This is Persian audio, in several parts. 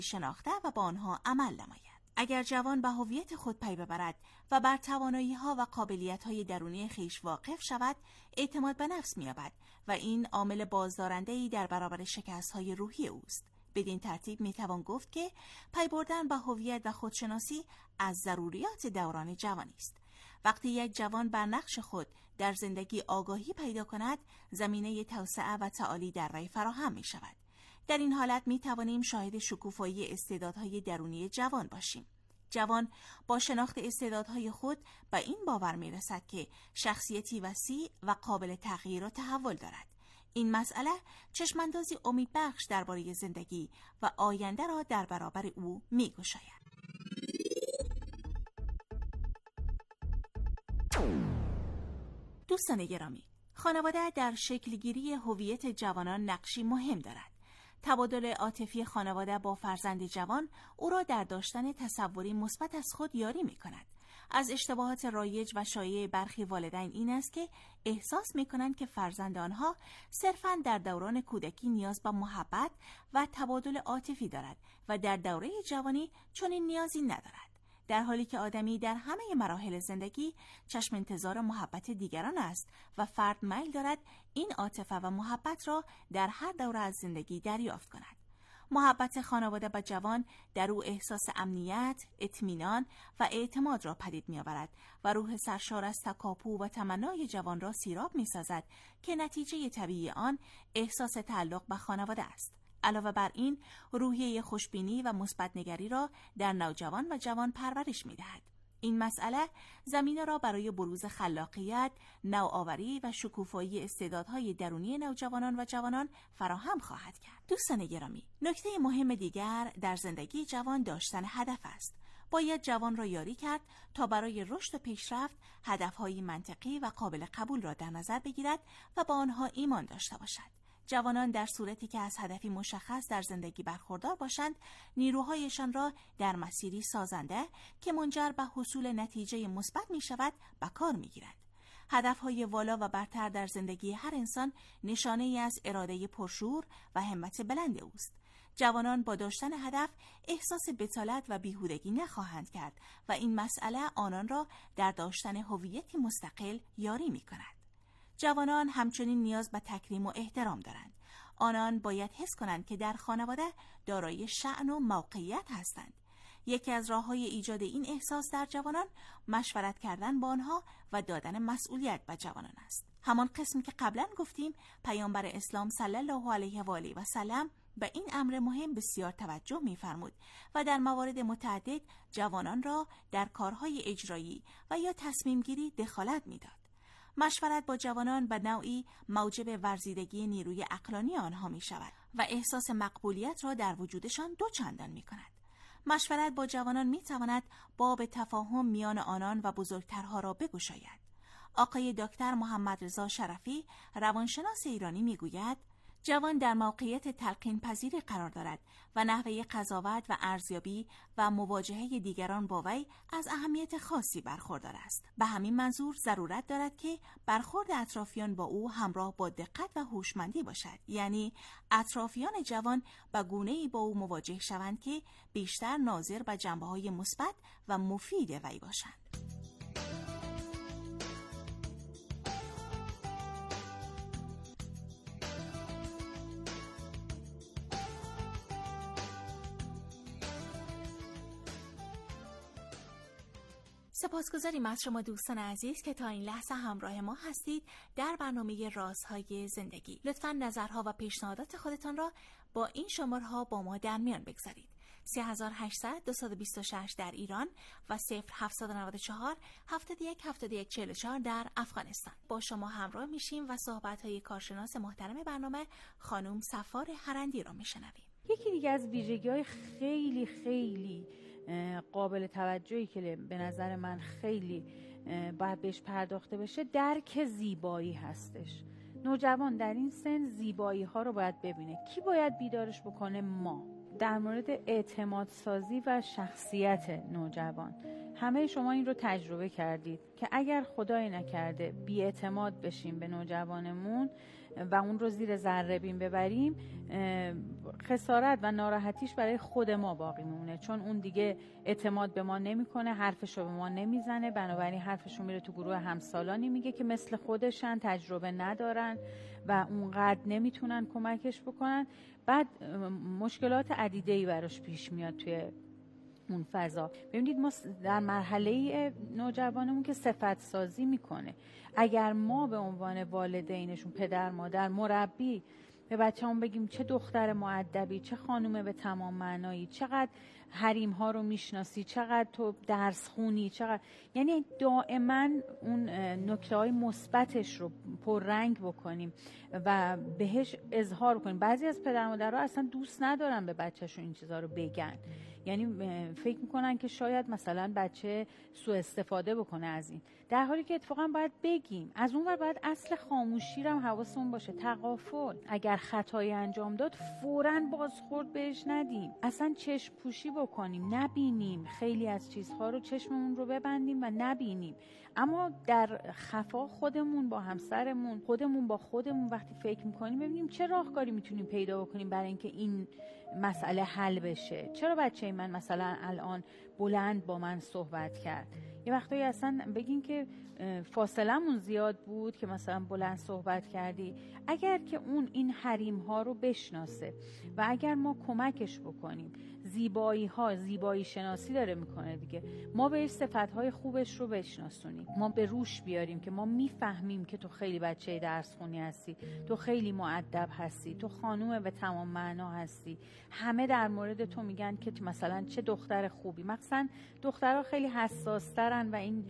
شناخته و با آنها عمل نماید. اگر جوان به هویت خود پی ببرد و بر توانایی‌ها و قابلیت‌های درونی خویش واقف شود، اعتماد به نفس می‌یابد و این عامل بازدارنده‌ای در برابر شکست‌های روحی اوست. بدین ترتیب میتوان گفت که پی بردن به هویت و خودشناسی از ضروریات دوران جوانی است. وقتی یک جوان بر نقش خود در زندگی آگاهی پیدا کند، زمینه توسعه و تعالی در وی فراهم می شود. در این حالت می توانیم شاهد شکوفایی استعدادهای درونی جوان باشیم. جوان با شناخت استعدادهای خود به این باور می رسد که شخصیتی وسیع و قابل تغییر و تحول دارد. این مسئله چشماندازی امیدبخش درباره زندگی و آینده را در برابر او می‌گشاید. دوستان گرامی، خانواده در شکلگیری هویت جوانان نقشی مهم دارد. تبادل عاطفی خانواده با فرزند جوان او را در داشتن تصوری مثبت از خود یاری می‌کند. از اشتباهات رایج و شایع برخی والدین این است که احساس می‌کنند که فرزند آنها صرفاً در دوران کودکی نیاز به محبت و تبادل عاطفی دارد و در دوره جوانی چنین نیازی ندارد. در حالی که آدمی در همه مراحل زندگی چشم انتظار محبت دیگران است و فرد میل دارد این عاطفه و محبت را در هر دوره از زندگی دریافت کند. محبت خانواده به جوان در او احساس امنیت، اطمینان و اعتماد را پدید می‌آورد و روح سرشار از تکاپو و تمنای جوان را سیراب می‌سازد که نتیجه طبیعی آن احساس تعلق به خانواده است. علاوه بر این، روحیه خوشبینی و مثبت‌نگری را در نوجوان و جوان پرورش می‌دهد. این مسئله زمینه را برای بروز خلاقیت، نوآوری و شکوفایی استعدادهای درونی نوجوانان و جوانان فراهم خواهد کرد. دوستان گرامی، نکته مهم دیگر در زندگی جوان داشتن هدف است. باید جوان را یاری کرد تا برای رشد و پیشرفت هدفهای منطقی و قابل قبول را در نظر بگیرد و با آنها ایمان داشته باشد. جوانان در صورتی که از هدفی مشخص در زندگی برخوردار باشند، نیروهایشان را در مسیری سازنده که منجر به حصول نتیجه مثبت می شود به کار می گیرند. هدفهای والا و برتر در زندگی هر انسان نشانه ای از اراده پرشور و همت بلند اوست. جوانان با داشتن هدف احساس بتالت و بیهودگی نخواهند کرد و این مسئله آنان را در داشتن هویتی مستقل یاری می کند. جوانان همچنین نیاز به تکریم و احترام دارند. آنان باید حس کنند که در خانواده دارای شأن و موقعیت هستند. یکی از راه‌های ایجاد این احساس در جوانان مشورت کردن با آنها و دادن مسئولیت به جوانان است. همان قسم که قبلا گفتیم، پیامبر اسلام صلی الله علیه و آله و سلم به این امر مهم بسیار توجه می‌فرمود و در موارد متعدد جوانان را در کارهای اجرایی و یا تصمیم گیری دخالت می‌داد. مشورت با جوانان به نوعی موجب ورزیدگی نیروی عقلانی آنها می شود و احساس مقبولیت را در وجودشان دوچندان می کند. مشورت با جوانان می تواند باب تفاهم میان آنان و بزرگترها را بگشاید. آقای دکتر محمد رضا شرفی، روانشناس ایرانی می گوید جوان در موقعیت تلقین پذیری قرار دارد و نحوه قضاوت و ارزیابی و مواجهه دیگران با وی از اهمیت خاصی برخوردار است. به همین منظور ضرورت دارد که برخورد اطرافیان با او همراه با دقت و هوشمندی باشد، یعنی اطرافیان جوان به گونه‌ای با او مواجه شوند که بیشتر ناظر به جنبه‌های مثبت و مفید وی باشند. سپاسگزاریم از شما دوستان عزیز که تا این لحظه همراه ما هستید در برنامه رازهای زندگی. لطفاً نظرها و پیشنهادات خودتان را با این شماره‌ها با ما در میان بگذارید. 3800 226 در ایران و 0794 71 71 44 در افغانستان. با شما همراه میشیم و صحبت‌های کارشناس محترم برنامه خانم صفار هرندی را میشنویم. یکی دیگه از ویژگی‌های خیلی خیلی قابل توجهی که به نظر من خیلی باید بهش پرداخته بشه درک زیبایی هستش. نوجوان در این سن زیبایی ها رو باید ببینه. کی باید بیدارش بکنه؟ ما. در مورد اعتماد سازی و شخصیت نوجوان، همه شما این رو تجربه کردید که اگر خدای نکرده بی‌اعتماد بشیم به نوجوانمون، و اون رو زیر ذره بین ببریم، خسارت و ناراحتیش برای خود ما باقی میمونه، چون اون دیگه اعتماد به ما نمیکنه، حرفش رو به ما نمیزنه، بنابراین حرفش رو میره تو گروه همسالانی میگه که مثل خودشن، تجربه ندارن و اونقدر نمیتونن کمکش بکنن. بعد مشکلات عدیده‌ای براش پیش میاد توی اون فضا. ببینید ما در مرحله نوجوانمون که صفت سازی میکنه، اگر ما به عنوان والدینشون، پدر، مادر، مربی به بچه‌مون بگیم چه دختر مؤدبی، چه خانومه به تمام معنایی، چقدر حریم ها رو میشناسی، چقدر تو درس خونی، چقدر، یعنی دائما اون نکته های مثبتش رو پررنگ بکنیم و بهش اظهار کنیم. بعضی از پدر مادرها اصلا دوست ندارن به بچه‌شون این چیزا رو بگن، یعنی فکر میکنن که شاید مثلا بچه سوء استفاده بکنه از این، در حالی که اتفاقا باید بگیم. از اون ور باید اصل خاموشی رو هم حواسمون باشه، تغافل. اگر خطایی انجام داد فوراً بازخورد بهش ندیم، اصلا چشم پوشی بکنیم، نبینیم، خیلی از چیزها رو چشممون رو ببندیم و نبینیم، اما در خفا خودمون با همسرمون، خودمون با خودمون وقتی فکر میکنیم ببینیم چه راهکاری میتونیم پیدا بکنیم برای اینکه این مسئله حل بشه. چرا بچه من مثلا الان بلند با من صحبت کرد؟ یه وقتایی اصلا بگین که فاصلمون زیاد بود که مثلا بلند صحبت کردی. اگر که اون این حریم ها رو بشناسه و اگر ما کمکش بکنیم، زیبایی شناسی داره میکنه دیگه، ما بهش صفتهای خوبش رو بشناسونیم، ما به روش بیاریم که ما میفهمیم که تو خیلی بچه درس خونی هستی، تو خیلی مؤدب هستی، تو خانوم به تمام معنا هستی، همه در مورد تو میگن که مثلا چه دختر خوبی. مثلا دخترها خیلی حساسترن و این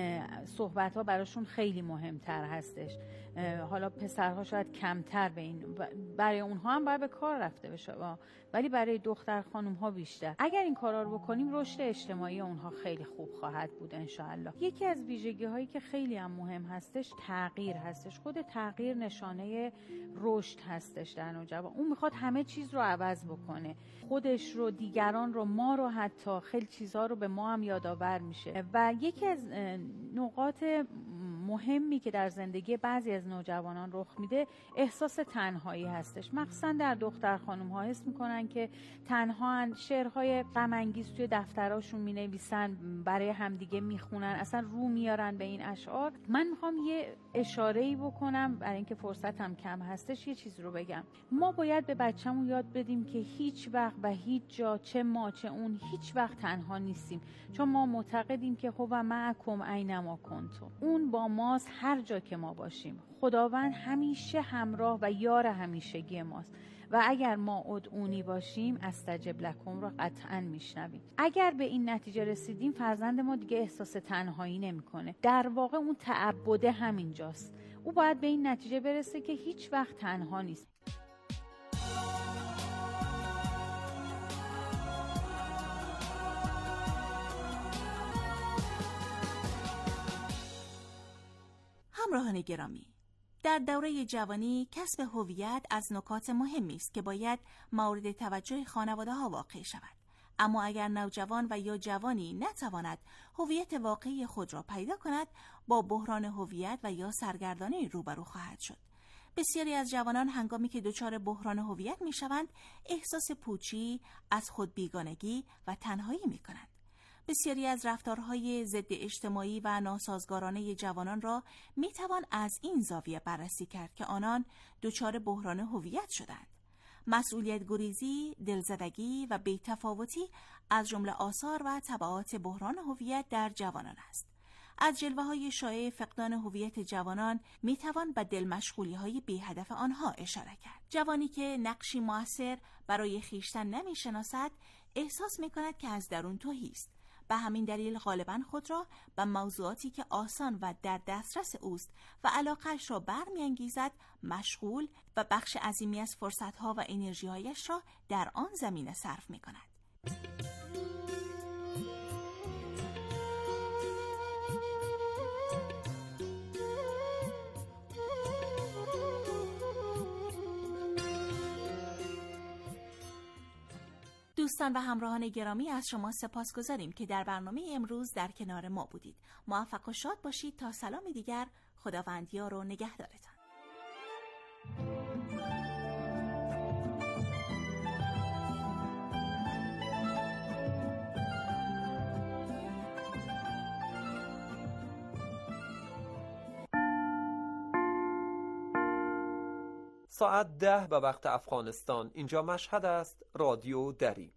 صحبت ها براشون خیلی مهمتر هستش، حالا پسرها شاید کمتر به این، برای اونها هم باید به کار رفته بشه، ولی برای دختر خانوم ها بیشتر. اگر این کارا رو بکنیم رشد اجتماعی اونها خیلی خوب خواهد بود انشاءالله. یکی از ویژگی هایی که خیلی هم مهم هستش تغییر هستش. خود تغییر نشانه رشد هستش در نوجوان. اون میخواد همه چیز رو عوض بکنه، خودش رو، دیگران رو، ما رو، حتی خیلی چیزها رو به ما هم یادآور میشه. و یکی از نقاط مهمی که در زندگی بعضی از نوجوانان رخ میده احساس تنهایی هستش. مخصوصا در دختر خانم ها حس میکنن که تنها، شعرهای غم انگیز توی دفتراشون مینویسن، برای همدیگه میخونن، اصلا رو میارن به این اشعار. من میخوام یه اشاره‌ای بکنم برای اینکه فرصتم کم هستش، یه چیز رو بگم. ما باید به بچه‌مون یاد بدیم که هیچ وقت و هیچ جا، چه ما چه اون، هیچ وقت تنها نیستیم، چون ما معتقدیم که هو معکم اینما کنتم، اون با ماست هر جا که ما باشیم. خداوند همیشه همراه و یار همیشگی ماست و اگر ما ادعونی باشیم استجب لکم رو قطعا میشنویم. اگر به این نتیجه رسیدیم فرزند ما دیگه احساس تنهایی نمیکنه. در واقع اون تعبده همینجاست، او باید به این نتیجه برسه که هیچ وقت تنها نیست. همراهان گرامی، در دوره جوانی کسب هویت از نکات مهمی است که باید مورد توجه خانواده‌ها واقع شود. اما اگر نوجوان و یا جوانی نتواند هویت واقعی خود را پیدا کند، با بحران هویت و یا سرگردانی روبرو خواهد شد. بسیاری از جوانان هنگامی که دچار بحران هویت می‌شوند، احساس پوچی، از خود بیگانگی و تنهایی می‌کنند. بسیاری از رفتارهای ضد اجتماعی و ناسازگارانه جوانان را میتوان از این زاویه بررسی کرد که آنان دچار بحران هویت شدند. مسئولیت گریزی، دلزدگی و بی‌تفاوتی از جمله آثار و تبعات بحران هویت در جوانان است. از جلوه‌های شایع فقدان هویت جوانان میتوان به دلمشغولی‌های بی‌هدف آنها اشاره کرد. جوانی که نقشی مؤثر برای خویشتن نمی‌شناسد، احساس می‌کند که از درون تهی است. به همین دلیل غالباً خود را به موضوعاتی که آسان و در دسترس اوست و علاقه‌اش را برمی‌انگیزد مشغول و بخش عظیمی از فرصت‌ها و انرژی‌هایش را در آن زمینه صرف می‌کند. دوستان و همراهان گرامی، از شما سپاسگزاریم که در برنامه امروز در کنار ما بودید. موفق و شاد باشید تا سلام دیگر. خداوند یار و نگهدارتان. ساعت 10 به وقت افغانستان. اینجا مشهد است. رادیو دری.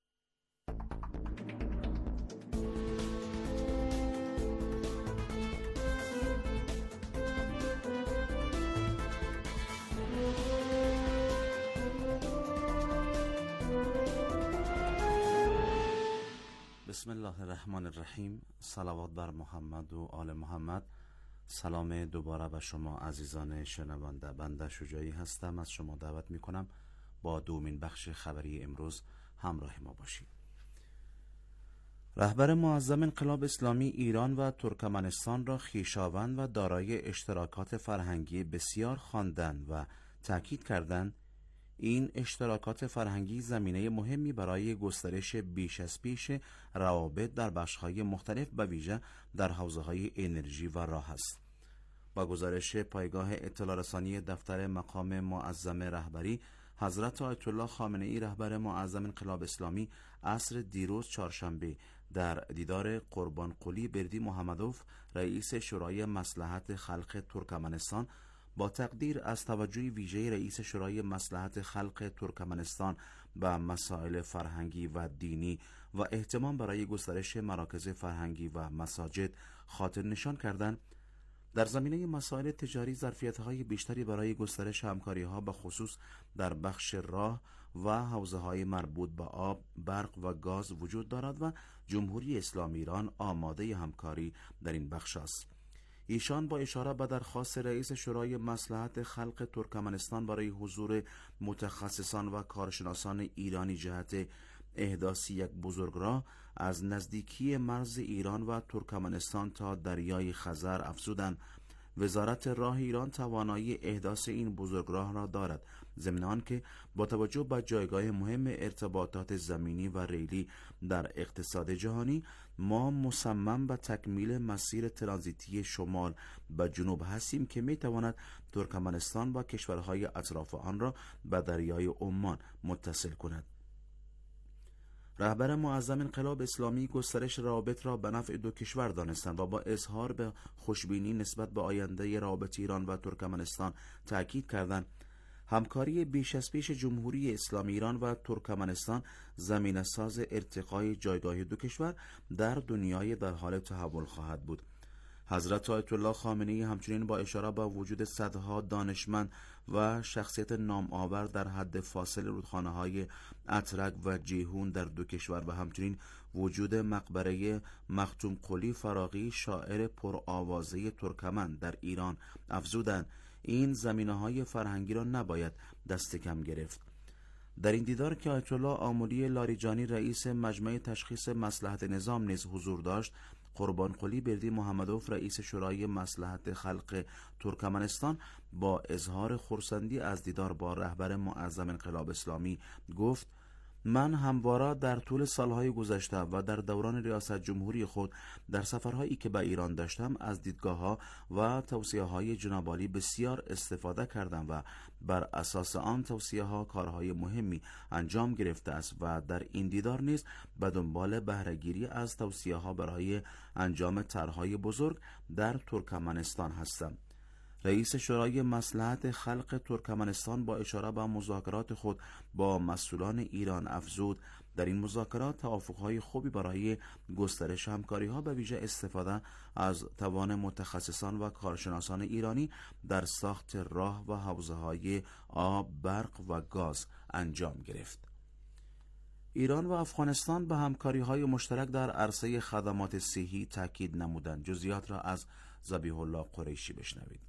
بسم الله الرحمن الرحیم. صلوات بر محمد و آل محمد. سلام دوباره به شما عزیزان شنونده. بنده شجاعی هستم. از شما دعوت می کنم با دومین بخش خبری امروز همراه ما باشید. رهبر معظم انقلاب اسلامی ایران و ترکمنستان را خویشاوند و دارای اشتراکات فرهنگی بسیار خواندند و تأکید کردند این اشتراکات فرهنگی زمینه مهمی برای گسترش بیش از پیش روابط در بخش‌های مختلف به ویژه در حوزه‌های انرژی و راه است. با گزارش پایگاه اطلاع رسانی دفتر مقام معظم رهبری، حضرت آیت الله خامنه‌ای رهبر معظم انقلاب اسلامی عصر دیروز چهارشنبه در دیدار قربانقلی بردی محمدوف رئیس شورای مصلحت خلق ترکمنستان با تقدیر از توجه ویژه رئیس شورای مصلحت خلق ترکمنستان به مسائل فرهنگی و دینی و اهتمام برای گسترش مراکز فرهنگی و مساجد خاطر نشان کردند در زمینه مسائل تجاری ظرفیت‌های بیشتری برای گسترش همکاری‌ها به خصوص در بخش راه و حوزه‌های مربوط به آب، برق و گاز وجود دارد و جمهوری اسلامی ایران آماده همکاری در این بخش است. ایشان با اشاره به درخواست رئیس شورای مصلحت خلق ترکمنستان برای حضور متخصصان و کارشناسان ایرانی جهت احداث یک بزرگراه از نزدیکی مرز ایران و ترکمنستان تا دریای خزر افزودند وزارت راه ایران توانایی احداث این بزرگراه را دارد، ضمن آنکه با توجه به جایگاه مهم ارتباطات زمینی و ریلی در اقتصاد جهانی ما مصمم به تکمیل مسیر ترانزیتی شمال به جنوب هستیم که می تواند ترکمنستان با کشورهای اطراف آن را به دریای عمان متصل کند. رهبر معظم انقلاب اسلامی گسترش روابط را به نفع دو کشور دانستند و با اظهار به خوشبینی نسبت به آینده روابط ایران و ترکمنستان تأکید کردند همکاری بیش از پیش جمهوری اسلامی ایران و ترکمنستان زمینه ساز ارتقای جایگاه دو کشور در دنیای در حال تحول خواهد بود. حضرت آیت الله خامنه‌ای همچنین با اشاره به وجود صدها دانشمند و شخصیت نام‌آور در حد فاصل رودخانه‌های اترک و جیهون در دو کشور و همچنین وجود مقبره مختوم قلی فراغی شاعر پرآوازه ترکمن در ایران افزودند این زمینه‌های فرهنگی را نباید دست کم گرفت. در این دیدار که آیت الله آملی لاریجانی رئیس مجمع تشخیص مصلحت نظام نیز حضور داشت، قربانقلی بردی محمدوف رئیس شورای مصلحت خلق ترکمنستان با اظهار خرسندی از دیدار با رهبر معظم انقلاب اسلامی گفت من همواره در طول سالهای گذشته و در دوران ریاست جمهوری خود در سفرهایی که به ایران داشتم از دیدگاه‌ها و توصیه‌های جناب عالی بسیار استفاده کردم و بر اساس آن توصیه‌ها کارهای مهمی انجام گرفته است و در این دیدار نیز به دنبال بهره‌گیری از توصیه‌ها برای انجام طرح‌های بزرگ در ترکمنستان هستم. رئیس شورای مصلحت خلق ترکمنستان با اشاره به مذاکرات خود با مسئولان ایران افزود در این مذاکرات توافق‌های خوبی برای گسترش همکاری‌ها به ویژه استفاده از توان متخصصان و کارشناسان ایرانی در ساخت راه و حوزه‌های آب، برق و گاز انجام گرفت. ایران و افغانستان به همکاری‌های مشترک در عرصه خدمات صحی تاکید نمودند. جزئیات را از ذبیح الله قریشی بشنوید.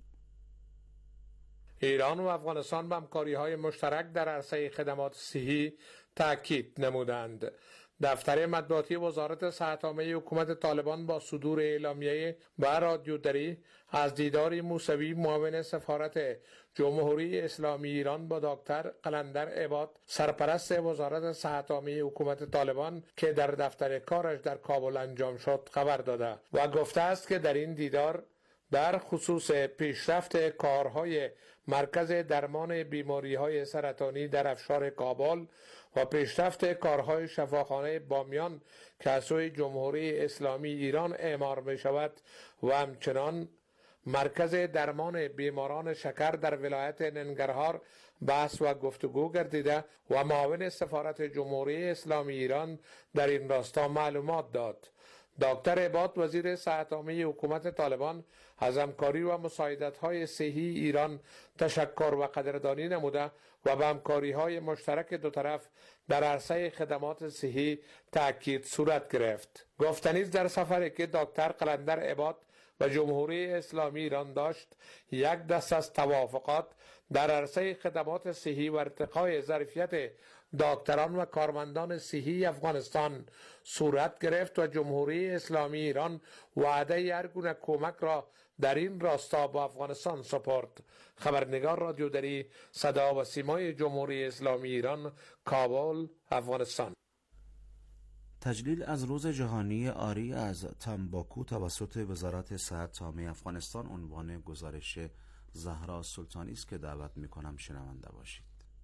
ایران و افغانستان به همکاری‌های مشترک در عرصه خدمات صحی تاکید نمودند. دفتر مطبوعاتی وزارت صحت عامه حکومت طالبان با صدور اعلامیه و رادیو دری از دیداری موسوی معاون سفارت جمهوری اسلامی ایران با دکتر قلندر عباد سرپرست وزارت صحت عامه حکومت طالبان که در دفتر کارش در کابل انجام شد خبر داده و گفته است که در این دیدار در خصوص پیشرفت کارهای مرکز درمان بیماری‌های سرطانی در افشار کابل و پیشرفت کارهای شفاخانه بامیان که از سوی جمهوری اسلامی ایران اعمار می شود و همچنان مرکز درمان بیماران شکر در ولایت ننگرهار بحث و گفتگو گردیده و معاون سفارت جمهوری اسلامی ایران در این راستا معلومات داد. دکتر عباد وزیر صحت عامه حکومت طالبان از همکاری و مساعدت‌های صحی ایران تشکر و قدردانی نموده و به همکاری‌های مشترک دو طرف در عرصه خدمات صحی تأکید صورت گرفت. گفتنی است در سفری که دکتر قلندر عباد و جمهوری اسلامی ایران داشت، یک دست از توافقات در عرصه خدمات صحی و ارتقای ظرفیت دکتران و کارمندان صحی افغانستان صورت گرفت و جمهوری اسلامی ایران وعده هر گونه کمک را در این راستا با افغانستان سپرد. خبرنگار رادیودری صدا و سیمای جمهوری اسلامی ایران، کابل، افغانستان. تجلیل از روز جهانی عاری از تنباکو توسط وزارت صحت عامه افغانستان عنوان گزارش زهرا سلطانی است که دعوت می‌کنم شنونده باشید.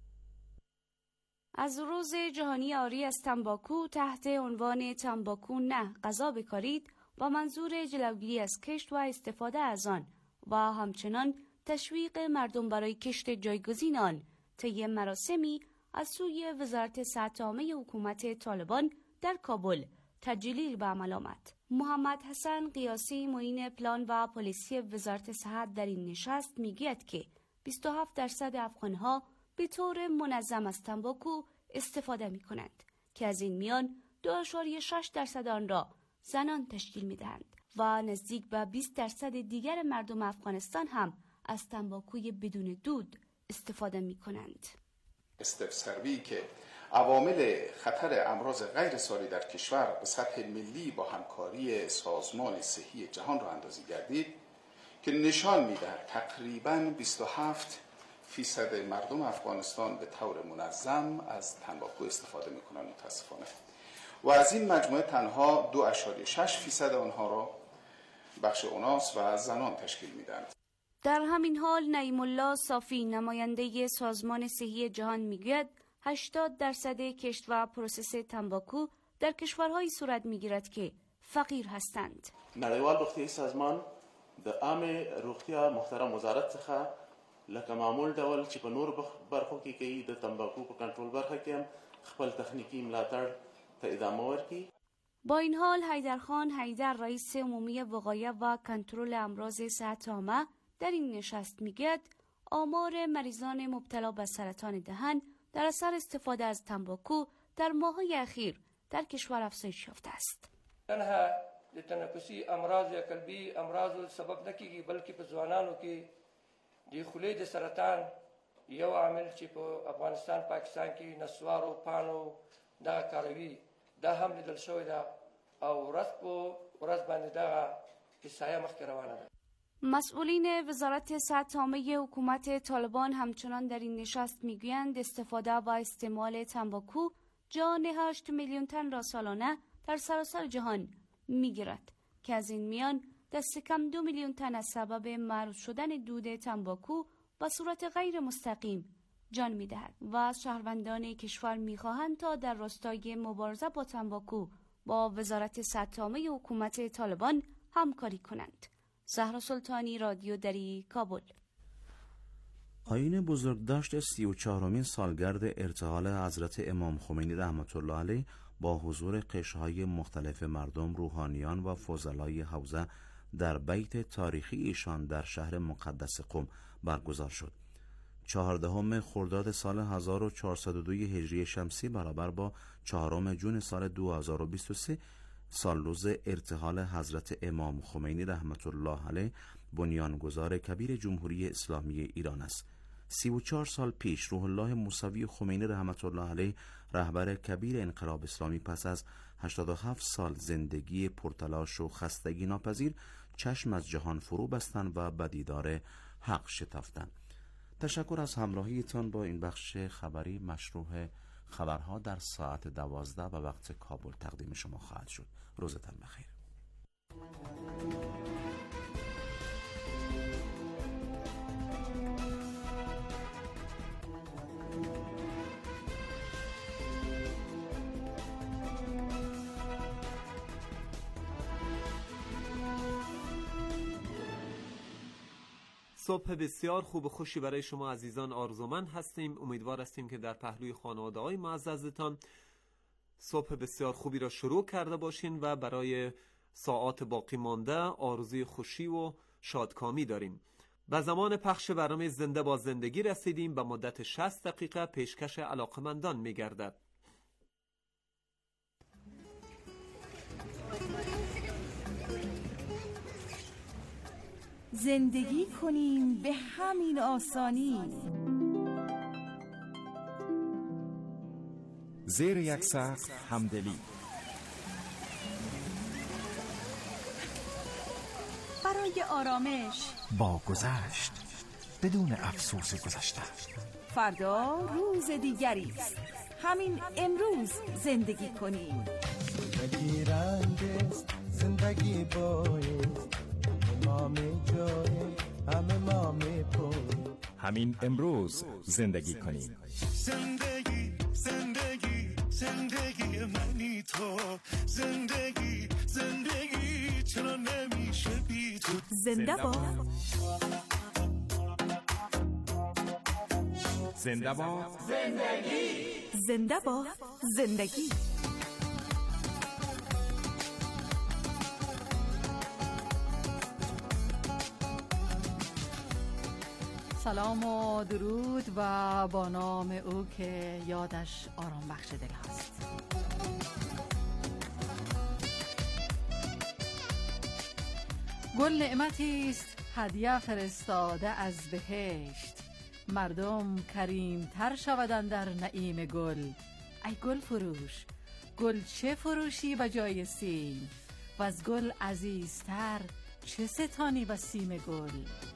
از روز جهانی عاری از تنباکو تحت عنوان تنباکو نه غذا بکارید با منظور جلوگیری از کشت و استفاده از آن و همچنان تشویق مردم برای کشت جایگزین آن طی مراسمی از سوی وزارت صحت عامه حکومت طالبان در کابل تجلیل به عمل آمد. محمد حسن قیاسی معین پلان و پالیسی وزارت صحت در این نشست میگوید که 27% افغان‌ها به طور منظم از تنباکو استفاده می‌کنند که از این میان 2.6% آن را زنان تشکیل می‌دهند و نزدیک به 20% دیگر مردم افغانستان هم از تنباکوی بدون دود استفاده می‌کنند. استفسروی که عوامل خطر امراض غیر ساری در کشور به سطح ملی با همکاری سازمان صحی جهان را اندازی گردید که نشان می‌دهد تقریباً 27% مردم افغانستان به طور منظم از تنباکو استفاده می‌کنند متاسفانه و از این مجموعه تنها 2.6% آنها را بخش اوناس و زنان تشکیل می‌دهند. در همین حال نعیم الله صافی نماینده سازمان صحی جهان میگوید 80% کشت و پروسس تنباکو در کشورهایی صورت میگیرد که فقیر هستند. نړیوال روغتیايي سازمان د عامه روغتیا محترم وزارت څخه لکه معمول ډول چې په نور برخو کې کوي د تنباکو په کنټرول برخه کې هم خپل تخنیکی ملاتړ ته ادامه ورکړي. با این حال حیدرخان حیدر رئیس عمومی وقایه و کنترل امراض صحت عامه در این نشست میگوید آمار مریضان مبتلا به سرطان دهن در اثر استفاده از تنباکو در ماه‌های اخیر در کشور افزایش یافته است. تنها د تنفسي امراض یا قلبي امراض سبب نکېږي بلکې په ځوانانو کې د خولې د سرطان یو عامل چې په افغانستان پاکستان کې نسوارو پانو دا کاروي دا هم لیدل شوی دا او ورځ په ورځ باندې دا احصایه مخکې روانه ده. مسئولین وزارت صحت عامه حکومت طالبان همچنان در این نشست میگویند استفاده و استعمال تنباکو جان 8 میلیون تن را سالانه در سراسر جهان میگیرد که از این میان دست کم 2 میلیون تن از سبب معروض شدن دود تنباکو به صورت غیر مستقیم جان میدهد و شهروندان کشور میخواهند تا در راستای مبارزه با تنباکو با وزارت صحت عامه حکومت طالبان همکاری کنند. زهرا سلطانی، رادیودری، کابل. آیین بزرگداشت 34مین سالگرد ارتحال حضرت امام خمینی رحمت الله علیه با حضور قشرهای مختلف مردم، روحانیان و فضلای حوزه در بیت تاریخی ایشان در شهر مقدس قم برگزار شد. 14 خرداد سال 1402 هجری شمسی برابر با 4 جون سال 2023 سالروز ارتحال حضرت امام خمینی رحمت الله علیه بنیانگذار کبیر جمهوری اسلامی ایران است. 34 سال پیش روح الله موسوی خمینی رحمت الله علیه رهبر کبیر انقلاب اسلامی پس از 87 سال زندگی پرتلاش و خستگی ناپذیر چشم از جهان فرو بستند و به دیدار حق شتافتند. تشکر از همراهیتان با این بخش خبری. مشروع خبرها در ساعت 12 به وقت کابل تقدیم شما خواهد شد. روزتان بخیر. صبح بسیار خوب و خوشی برای شما عزیزان آرزومند هستیم. امیدوار هستیم که در پهلوی خانواده‌های معززتان صبح بسیار خوبی را شروع کرده باشین و برای ساعات باقی مانده آرزوی خوشی و شادکامی داریم. به زمان پخش برنامه زنده با زندگی رسیدیم. به مدت 60 دقیقه پیشکش علاقمندان می‌گردد. زندگی کنیم به همین آسانی. زیر یک سقف همدلی. برای آرامش با گذشت بدون افسوس گذشته. فردا روز دیگری است. همین امروز زندگی کنیم. زندگی رنگ است، زندگی بایست، همین امروز زندگی کنیم. زندگی زندگی زندگی منی تو، زندگی زندگی چرا نمیشه بی تو. زنده باد، زنده باد زندگی، زنده باد زندگی. سلام و درود و با نام او که یادش آرام بخش دل هست. گل نعمتی است هدیه فرستاده از بهشت، مردم کریم تر شودند در نعیم گل. ای گل فروش، گل چه فروشی به جای سیم، و از گل عزیزتر چه ستانی و سیم گل.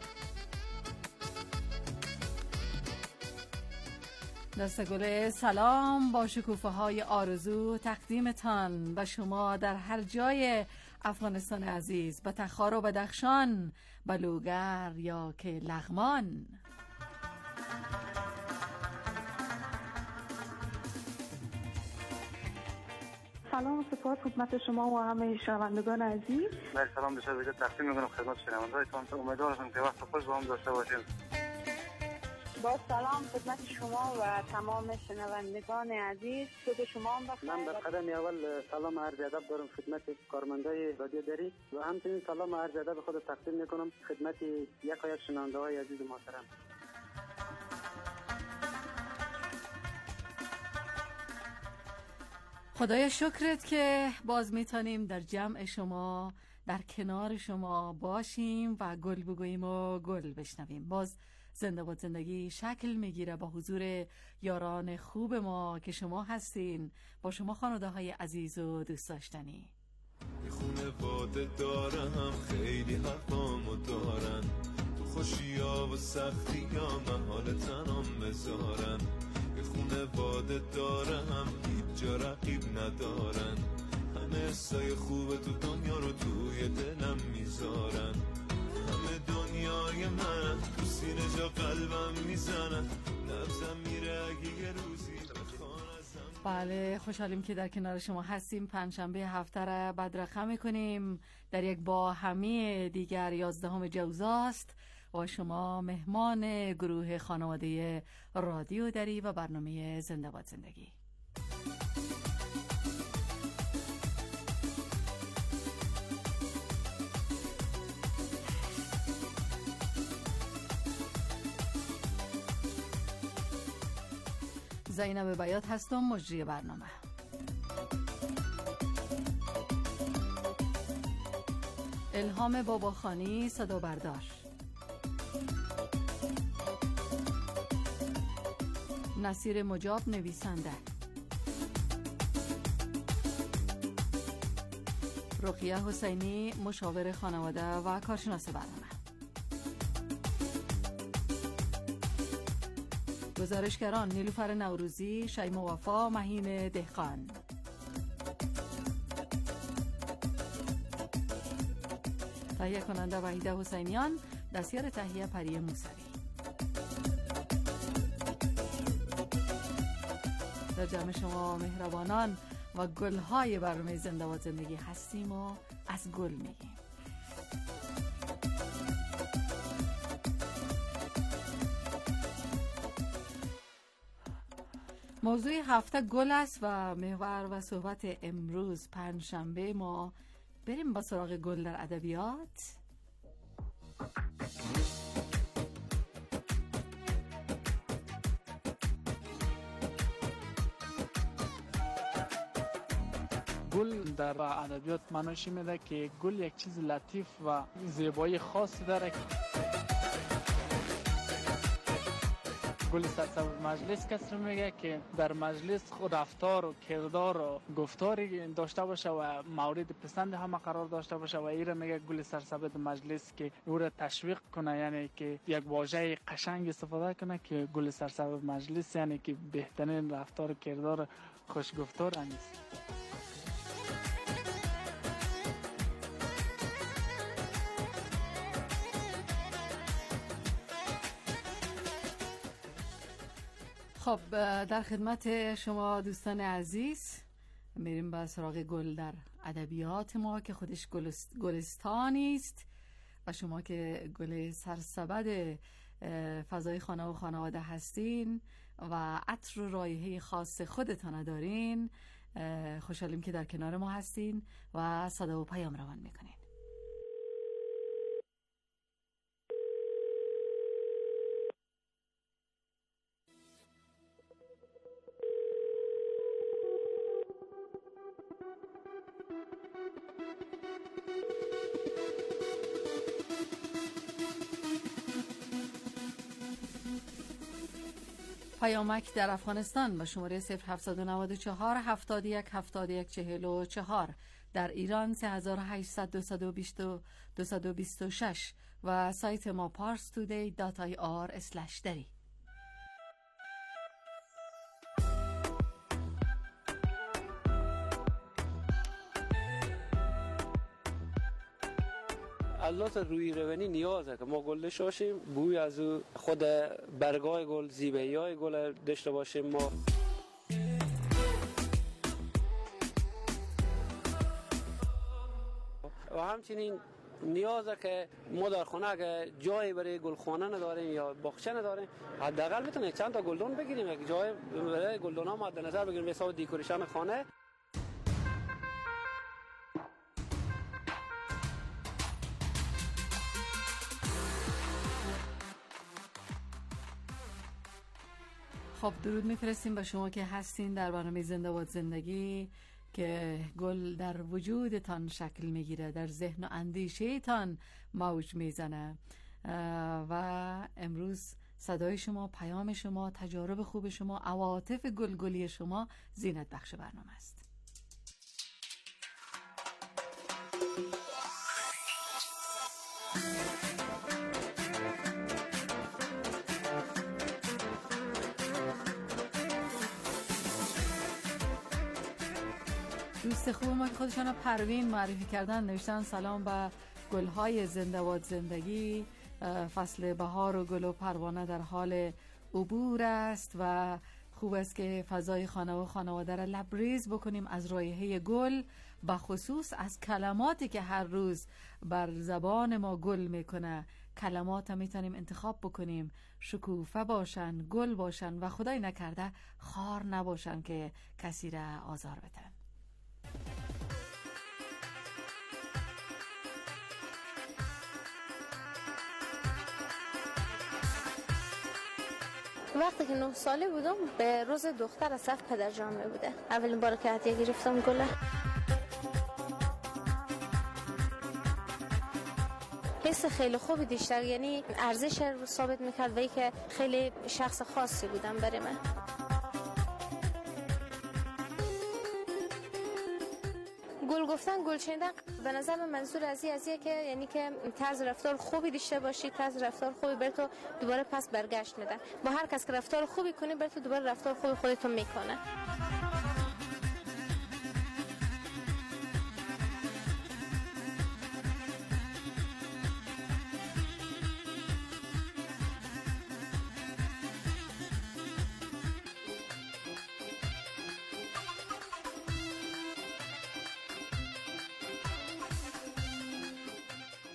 دستگل سلام با شکوفه های آرزو تقدیمتان و شما در هر جای افغانستان عزیز، به تخار و بدخشان، بلوگر یا که لغمان. سلام و سپاس خدمت شما و همه شنوندگان عزیز. من سلام به شما تقدیم میکنم خدمت شنوندگانتان. امیدوارم که وقت خوش با هم داشته باشیم. با سلام خدمت شما و تمام شنوندگان عزیز. صبح شما هم بخیر. من در قدم اول سلام عرض ادب دارم خدمت کارمندای رادیو دری و همچنین سلام عرض ادب خود تقدیم میکنم خدمت یکایک شنونده‌های عزیز محترم. خدایا شکرت که باز میتونیم در جمع شما، در کنار شما باشیم و گل بگوییم و گل بشنویم. باز زنده باد زندگی شکل میگیره با حضور یاران خوب ما که شما هستین، با شما خانواده عزیز و دوست داشتنی. خانواده دارم خیلی حرفامو دارن، تو خوشی‌ها و سختی‌ها من حال تنام بذارن. خانواده دارم هیچ جا رقیب ندارن، همه حسای خوب تو دنیا رو توی دلم میذارن. همه دنیای من تو سینه جا قلبم میزنن، نبزم میره اگه یه روزی بخوان ازم. بله خوشحالیم که در کنار شما هستیم. پنجشنبه هفته را بدرقه میکنیم در یک با همی دیگر 11 جوزاست و شما مهمان گروه خانواده رادیو دری و برنامه زنده باد زندگی. زینب بیات هستم، مجری برنامه. الهام باباخانی صدا برداشت، نصیر مجاب نویسنده، رقیه حسینی مشاور خانواده و کارشناس برنامه. گزارشگران نیلوفر نوروزی، شیما وفا، مهین دهقان. تهیه کننده وحیده حسینیان، دستیار تهیه پری موسوی. در جمع شما مهربانان و گلهای برنامه زنده باد زندگی هستیم و از گل میگیم. موضوع هفته گل است و محور و صحبت امروز پنجشنبه ما. بریم با سراغ گل در ادبیات. گل در ادبیات معنیش میده که گل یک چیز لطیف و زیبایی خاصی داره. گل سرسبز مجلس کسی میگه که در مجلس خود رفتار و کردار و گفتاری داشته باشه و مورد پسند همه قرار داشته باشه و این میگه گل سرسبز مجلس که او را تشویق کنه، یعنی که یک واژه قشنگ استفاده کنه که گل سرسبز مجلس یعنی که بهترین رفتار و کردار خوشگفتار است. خب در خدمت شما دوستان عزیز میریم به سراغ گل در ادبیات ما که خودش گلستانی است و شما که گل سرسبد فضای خانه و خانواده هستین و عطر و رایحه خاص خودتان دارین، خوشحالیم که در کنار ما هستین و صدا و پیام روان میکنین. پیامک در افغانستان با شماره 0794 71 71 44، در ایران 3800 226 و سایت ما parstoday.ir/dari. از روی روانی نیازه که ما گل داشته باشیم، بوی از خود برگای گل، زیبایی های گل داشته باشیم ما. و همچنین نیازه که ما در خانه اگه جایی برای گلخانه نداریم یا باغچه نداریم، حداقل بتونیم چند تا گلدان بگیریم، یک جای برای گلدان ها مد نظر بگیریم به حساب دکوریشن خانه. خب درود میفرستیم به شما که هستین در برنامه زنده باد زندگی که گل در وجودتان شکل میگیره، در ذهن و اندیشه تان موج میزنه و امروز صدای شما، پیام شما، تجارب خوب شما، عواطف گلگلی شما زینت بخش برنامه است. دوست خوب ما که خودشان پروین معرفی کردن نوشتن سلام به گلهای زنده باد زندگی، فصل بهار و گل و پروانه در حال عبور است و خوب است که فضای خانه و خانواده را لبریز بکنیم از رایحه گل، به خصوص از کلماتی که هر روز بر زبان ما گل میکنه. کلمات میتونیم انتخاب بکنیم شکوفه باشن، گل باشن و خدای نکرده خار نباشن که کسی را آزار بدن. وقتی که 9 ساله بودم به روز دختر از طرف پدر جامعه بوده، اولین بار که هدیه گرفتم گله. حس خیلی خوبی داشتم، یعنی ارزش رو ثابت میکرد و که خیلی شخص خاصی بودم برای من. گل گفتن، گل چیندن به نظر من منظور از این که یعنی که طرز رفتار خوبی داشته باشی، طرز رفتار خوبی بر تو دوباره پس برگشت میده. با هر کس که رفتار خوبی کنی بر تو دوباره رفتار خوبی خودت میکنه.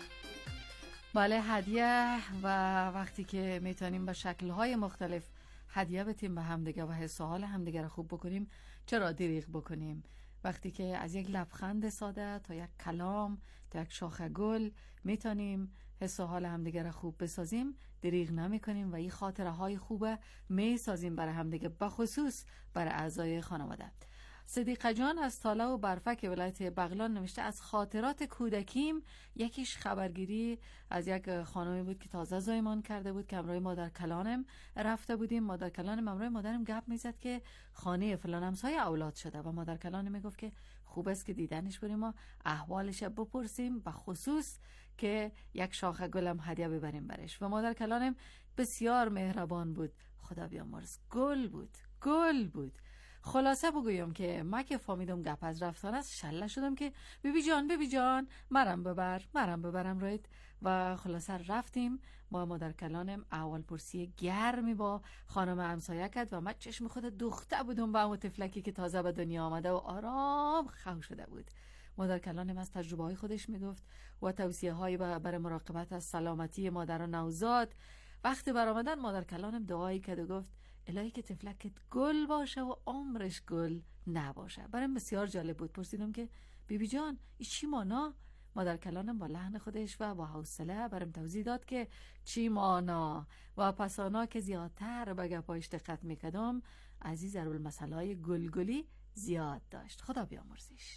بله، هدیه و وقتی که میتونیم به شکل‌های مختلف هدیه بدیم به همدیگه و حس و حال همدیگه رو خوب بکنیم، چرا دریغ بکنیم؟ وقتی که از یک لبخند ساده تا یک کلام تا یک شاخه گل میتونیم حس و حال همدیگه را خوب بسازیم، دریغ نمی کنیم و این خاطره های خوبه میسازیم برای همدیگه، بخصوص برای اعضای خانواده. صدیقه جان از تاله و برفک ولایت بغلان نوشته از خاطرات کودکیم یکیش خبرگیری از یک خانمی بود که تازه زایمان کرده بود که امروی مادر کلانم رفته بودیم. مادر کلانم امروی مادرم گپ میزد که خانه فلان همسایه اولاد شده و مادر کلانم میگفت که خوب است که دیدنش بریم و احوالش بپرسیم، و خصوص که یک شاخه گلم هدیه ببریم برش. و مادر کلانم بسیار مهربان بود، خدا بیامرز، گل بود. خلاصه بگویم که ما که فهمیدم گپ از رفتار است، شله شدم که بیبی جان مرم ببرم روید. و خلاصه رفتیم با مادر کلانم، اول پرسی گرمی با خانم همسایه کرد و من چشم خود دوخته بودم با اون طفلکی که تازه به دنیا آمده و آرام خو شده بود. مادر کلانم از تجربه های خودش میگفت و توصیه های برای مراقبت از سلامتی مادر و نوزاد. وقتی برآمدن مادر کلانم دعایی کرد و گفت الهی که طفلکت گل باشه و عمرش گل نباشه. برایم بسیار جالب بود. پرسیدم که بیبی جان این چی مانا؟ مادر کلانم با لحن خودش و با حوصله برام توضیح داد که چی مانا، و پسانا که زیادتر به گپایش دقت میکردم از این ضرب المثل‌های گلگلی زیاد داشت. خدا بیامرزش.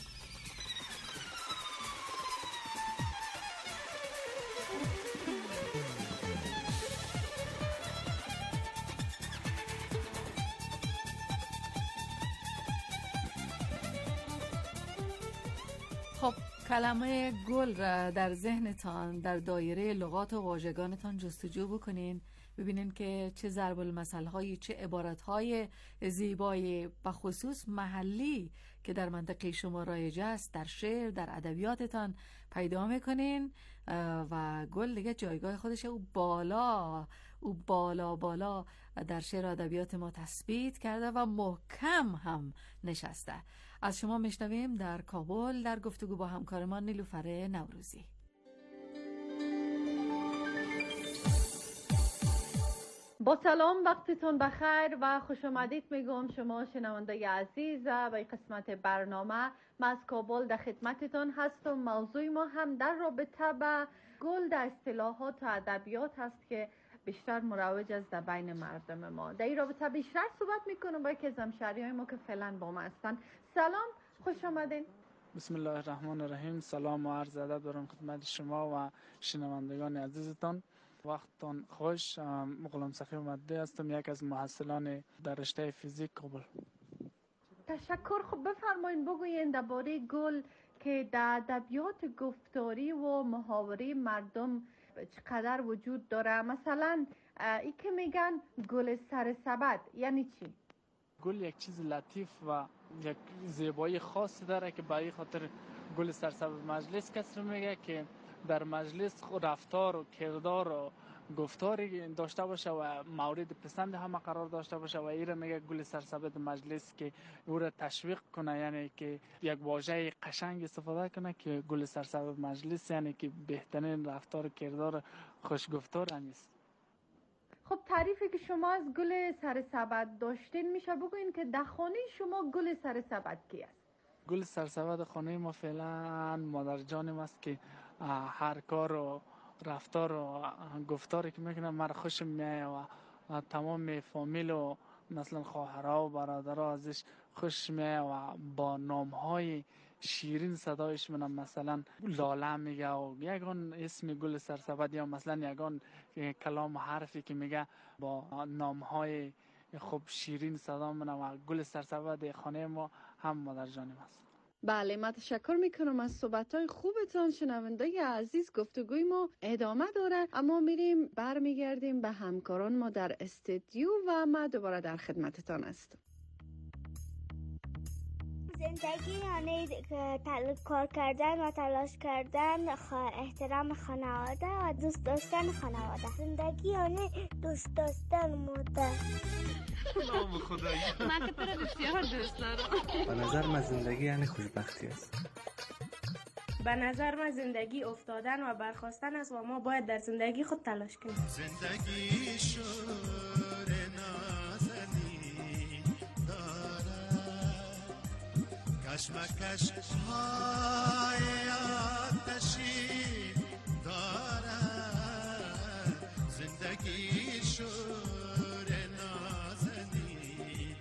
خب کلمه گل را در ذهنتان در دایره لغات و واژگانتان جستجو بکنین، ببینین که چه ضرب المثل‌هایی، چه عبارت‌های زیبایی بخصوص محلی که در منطقه شما رایج است در شعر، در ادبیاتتان پیدا میکنین. و گل دیگه جایگاه خودشه، او بالا در شعر و ادبیات ما تثبیت کرده و محکم هم نشسته. از شما میشنویم در کابل در گفتگو با همکارمان نیلوفر نوروزی. با سلام، وقتتون بخیر و خوش آمدید میگم شما شنونده عزیز و این قسمت برنامه. من از کابل در خدمتتون هستم. موضوع ما هم در رابطه با گل در اصطلاحات و ادبیات هست که بیشتر مروج است در بین مردم ما. در این رابطه بیشتر صحبت میکنم با یکی از همشهریای ما که فعلا با ما هستن. سلام، خوش آمدین. بسم الله الرحمن الرحیم. سلام و عرض ادب دارم خدمت شما و شنوندگان عزیزتان. وقتتان خوش. غلام سخی مدی هستم، یک از محصلان در رشته فیزیک کابل. تشکر. خب بفرمایید بگوین درباره گل که در ادبیات گفتاری و محاوره مردم چقدر وجود داره. مثلا ای که میگن گل سر سبد یعنی چی؟ گل یک چیز لطیف و یک زیبایی خاص داره که برای خاطر گل سر سبد مجلس کسی میگه که در مجلس رفتار و کردار و گفتاری داشته باشه و مورد پسند همه قرار داشته باشه و ایره میگه گل سرسبد مجلس که او را تشویق کنه، یعنی که یک واژه قشنگ استفاده کنه که گل سرسبد مجلس یعنی که بهترین رفتار و کردار خوشگفتار همیست. خب تعریفی که شما از گل سرسبد داشتین میشه بگوین که در خانه شما گل سرسبد کی است؟ گل سرسبد خانه ما فعلا مادر جانم است که هر کار و رفتار و گفتاری که میکنه مرا خوشم میایه و تمام فامیل و مثلا خواهرها و برادرها ازش خوش میایه و با نامهای شیرین صدایش منم مثلا لاله میگه و یگان اسم گل سرسبد یا مثلا یگان کلام و حرفی که میگه با نامهای خوب شیرین صدا منم و گل سرسبد خانه ما هم مادر جانم است. بله، من تشکر میکنم از صحبت‌های خوبتان. شنونده عزیز، گفتگوی ما ادامه داره اما میریم برمیگردیم به همکاران ما در استودیو و ما دوباره در خدمتتان هستم. زندگی یعنی کار کردن و تلاش کردن، احترام خانواده و دوست داشتن خانواده. زندگی یعنی دوست داشتن مادر. نام خدایی. من که تو رو بسیار دوست دارم. به نظر من زندگی یعنی خوشبختی است. به نظر من زندگی افتادن و برخاستن است و ما باید در زندگی خود تلاش کنیم. زندگی شور کشمکش های آتشی دارد زندگی شور نازنین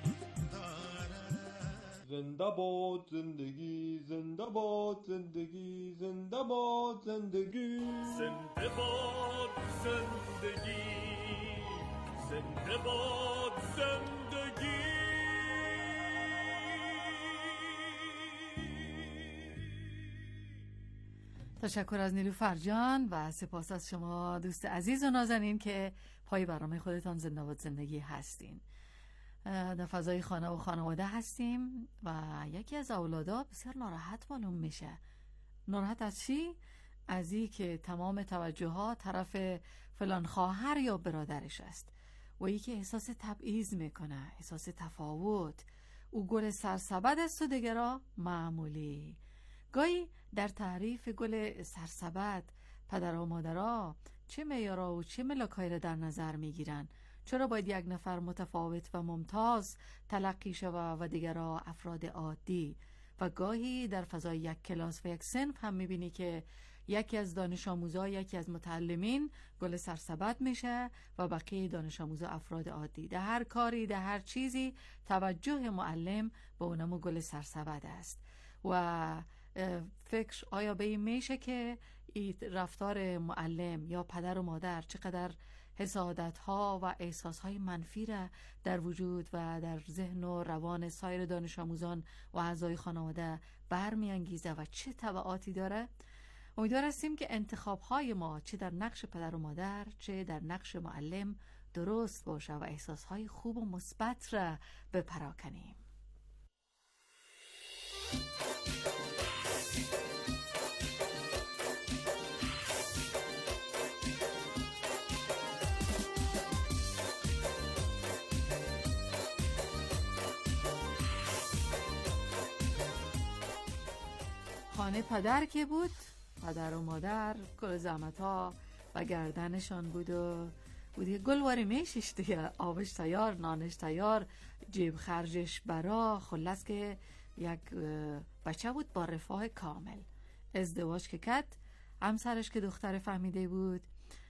دارد. زنده باد زندگی، زنده باد زندگی، زنده باد زندگی، زنده باد زندگی، زنده باد زندگی. تشکر از نیلوفر جان و سپاس از شما دوست عزیز و نازنین که پای برنامه خودتان زنده باد زندگی هستین. در فضای خانه و خانواده هستیم و یکی از اولادا بسیار ناراحت معلوم میشه. ناراحت از چی؟ از این که تمام توجه ها طرف فلان خواهر یا برادرش است و ای که احساس تبعیض میکنه، احساس تفاوت. او گل سرسبد است و دیگرا معمولی. گاهی در تعریف گل سرسبد پدر و مادرها چه معیارها و چه ملاکایی را در نظر میگیرن؟ چرا باید یک نفر متفاوت و ممتاز تلقی شود و دیگرها افراد عادی؟ و گاهی در فضای یک کلاس و یک صنف هم میبینی که یکی از دانش آموزا، یکی از متعلمین گل سرسبد میشه و بقیه دانش آموزا افراد عادی. در هر کاری، در هر چیزی توجه معلم به اونمو گل سرسبد است. و فکر آیا به این میشه که این رفتار معلم یا پدر و مادر چقدر حسادت ها و احساس های منفی را در وجود و در ذهن و روان سایر دانش آموزان و اعضای خانواده برمیانگیزه و چه تبعاتی داره؟ امیدوار هستیم که انتخاب های ما چه در نقش پدر و مادر چه در نقش معلم درست باشه و احساس های خوب و مثبت را بپراکنیم. خانه پدر که بود، پدر و مادر کل زحمت ها و گردنشان بود و بودی گلواری میشش دیگه، آبش تیار، نانش تیار، جیب خرجش برا. خلاص که یک بچه بود با رفاه کامل. ازدواج که کرد، همسرش که دختر فهمیده بود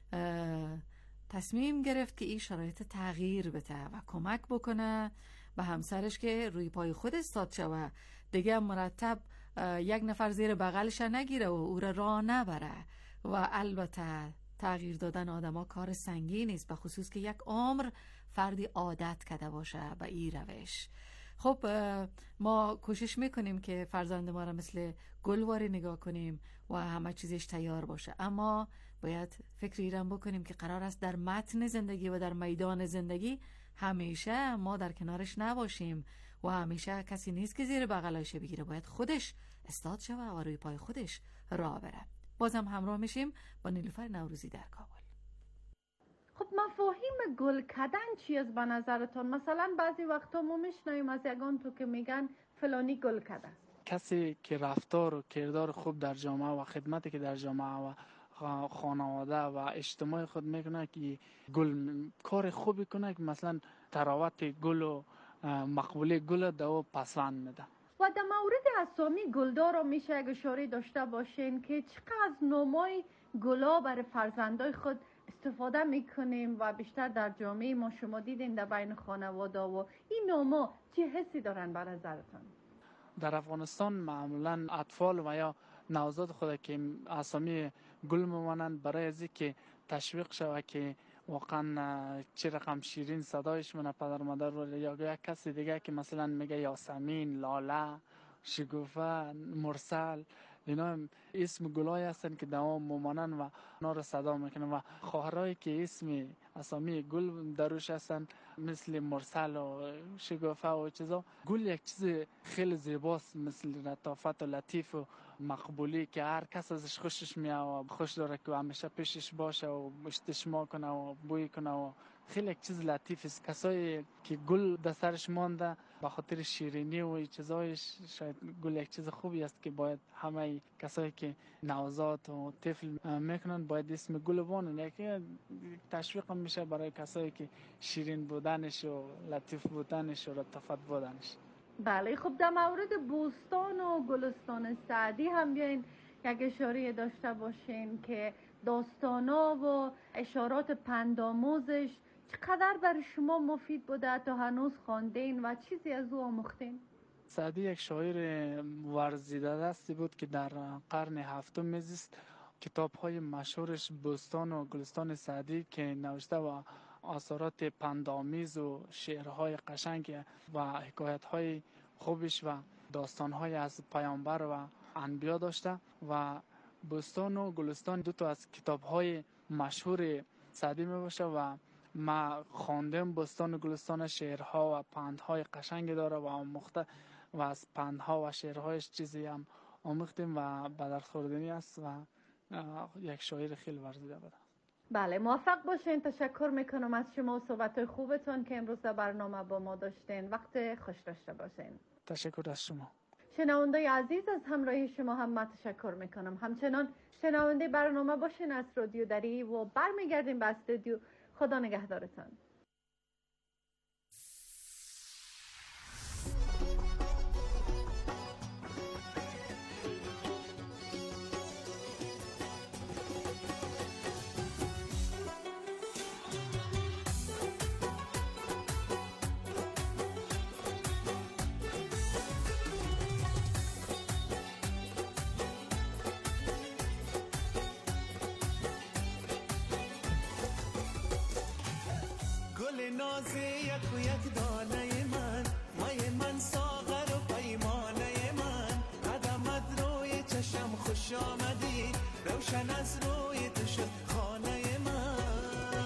تصمیم گرفت که این شرایط تغییر بده و کمک بکنه به همسرش که روی پای خود استاد شوه، دیگه مرتب یک نفر زیر بغلش نگیره و او را راه نبره. و البته تغییر دادن آدما کار سنگین نیست، به خصوص که یک عمر فردی عادت کرده باشه به این روش. خب ما کوشش میکنیم که فرزند ما را مثل گلواری نگاه کنیم و همه چیزش تیار باشه، اما باید فکر ایران بکنیم که قرار است در متن زندگی و در میدان زندگی همیشه ما در کنارش نباشیم و همیشه کسی نیست که زیر بغلش بگیره. باید خودش استاد شوه و روی پای خودش راه بره. بازم همراه میشیم با نیلوفر نوروزی در کابل. خب مفاهیم گل کدن چی است به نظرتون؟ مثلا بعضی وقتا ما میشنویم از یگان تو که میگن فلانی گل کده است. کسی که رفتار و کردار خوب در جامعه و خدمتی که در جامعه و خانواده و اجتماع خود میکنه که گل کار خوبی کنه، که مثلا تراوت گل و مقبوله گل دو پسند میده. و در مورد اسامی گلدار رو میشه اگه اشاره داشته باشین که چقدر نومای گلا برای فرزندای خود استفاده میکنیم و بیشتر در جامعه ما شما دیدین در بین خانواده و این نوما چه حسی دارن به نظرتون؟ در افغانستان معمولا اطفال و یا نوزاد خود که اسامی گل میمانند برای از که تشویق شود که واقعا چه رقم شیرین صدایش من پدر مادر رو، یا یک کسی دیگه که مثلا میگه یاسمین، لاله، شگوفه، مرسل، اینا اسم گلای هستن که دوام ممانن و اونا رو صدا میکنن. و خواهرایی که اسم اسامی گل دروش هستن مثل مرسل و شگوفه و چیزا. گل یک چیز خیلی زیباست، مثل لطافت و لطیف و مقبولی که هر کس ازش خوشش میاد و خوش داره که همیشه پیشش باشه و استشمام کنه و بوی کنه و خیلی یک چیز لطیف است. کسایی که گل در سرش مانده به خاطر شیرینی و چیزایش، شاید گل یک چیز خوبی است که باید همه کسایی که نوزاد و طفل میکنن باید اسم گل بانن. یکی تشویق میشه برای کسایی که شیرین بودنش و لطیف بودنش و لطافت بودنش. بله خب در مورد بوستان و گلستان سعدی هم بیاین یک اشاره داشته باشین که داستانا و اشارات پندآموزش چقدر برای شما مفید بوده تا هنوز خواندین و چیزی از او آموختین؟ سعدی یک شاعر ورزیده دستی بود که در قرن هفتم میزیست. کتاب‌های مشهورش بوستان و گلستان سعدی که نوشته و آثارات پندآمیز و شعرهای قشنگ و حکایت‌های خوبش و داستان‌های از پیامبر و انبیا داشته و بوستان و گلستان دو تا از کتاب‌های مشهور سعدی میباشه و ما خواندم بوستان و گلستان. شعرها و پندهای قشنگ داره و آموخته و از پندها و شعرهایش چیزی هم آموختیم و به درد خوردنی است و یک شاعر خیلی ورزیده بود. بله موفق باشین. تشکر میکنم از شما و صحبت خوبتون که امروز در برنامه با ما داشتین. وقت خوش داشته باشین. تشکر از شما. شنونده عزیز از همراهی شما هم من تشکر میکنم. همچنان شنونده برنامه باشین از رادیو دری و برمیگردیم به استودیو. خدا نگهدارتان. ناز یک و یک دانه من مای من ساغر و پیمانه من قدمت روی چشم خوش آمدی روشن از روی تو شد خانه من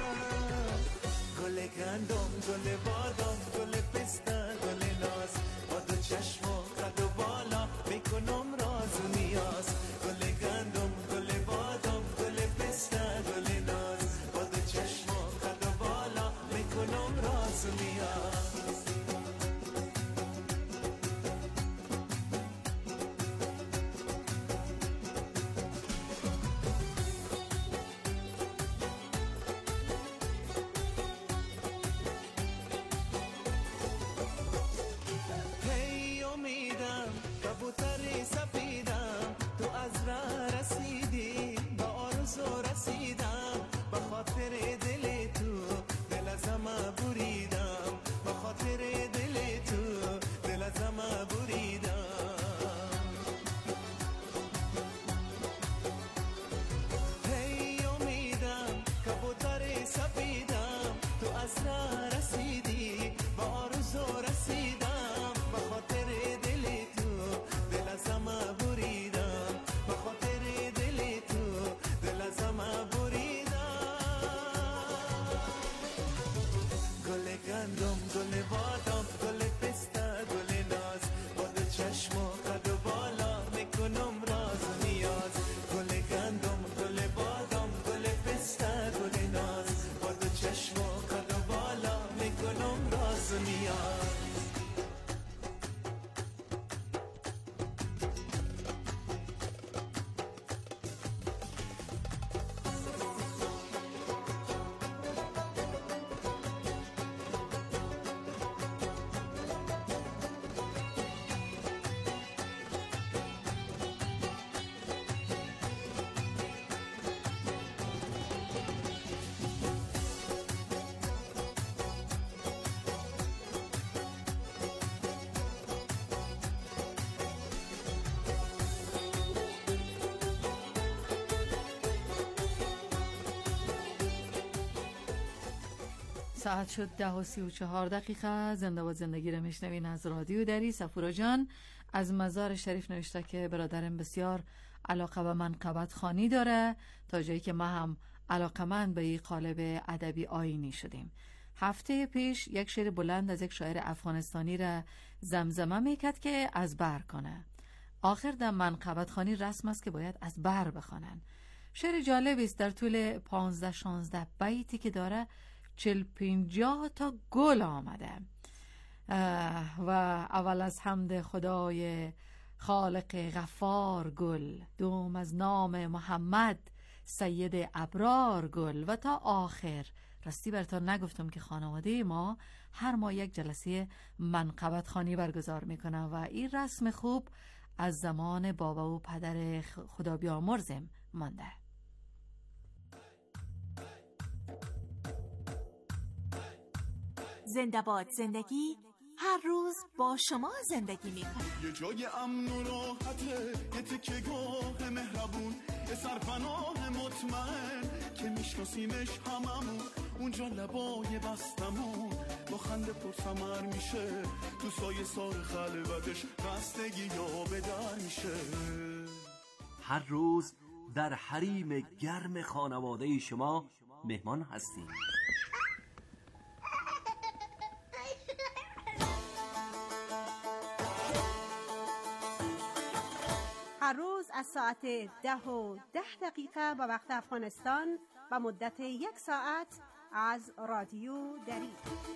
گل گندم گل بادام گل پسته گل ناز با دو چشم و قد و بالا میکنم راز و نیاز گل گندم گل بادام گل پسته گل ناز با دو چشم و قد و بالا میکنم راز و نیاز هی امیدم کبوتر سفیدم تو از راه رسیدی با آرزو رسیدم به خاطر دل تو دل ازم بریدم به خاطر دل تو دل ازم بریدم هی امیدم کبوتر سفیدم تو از راه رسیدی با آرزو رسیدم به خاطر دل تو دل ازم بریدم به خاطر دل تو دل ازم بریدم گل گندم گل بادام گل پسته گل ناز با دو چشم و قد و بالا میکنم راز و نیاز گل گندم گل بادام گل پسته گل ناز با دو چشم و قد و بالا میکنم راز و نیاز ساعت شد 10:34. زنده و زندگی رو میشنوین از رادیو دری. صفورا جان از مزار شریف نوشته که برادرم بسیار علاقه به منقبت خوانی داره تا جایی که ما هم علاقمند به این قالب ادبی آیینی شدیم. هفته پیش یک شعر بلند از یک شاعر افغانستانی را زمزمه میکرد که از بر کنه. آخر در منقبت خوانی رسم است که باید از بر بخوانن. شعر جالبی است، در طول 15-16 بیتی که داره 40-50 تا گل آمده و اول از حمد خدای خالق غفار گل، دوم از نام محمد سید ابرار گل و تا آخر. راستی براتون نگفتم که خانواده ما هر ماه یک جلسه منقبت خوانی برگزار میکنه و این رسم خوب از زمان بابا و پدر خدا بیامرزم مانده. زنده باد زندگی، هر روز با شما زندگی میکنه. یه جای امن و راحته، یه تکه گاه مهربون، یه سرپناه مطمئن که میشناسیمش هممون، اونجا لبای بستمون با خنده پرثمر میشه، تو سایه سار خلوتش خستگی یا بدر میشه. هر روز در حریم گرم خانواده شما مهمان هستیم. هر روز از ساعت 10:10 به وقت افغانستان و مدت 1 ساعت از رادیو دری.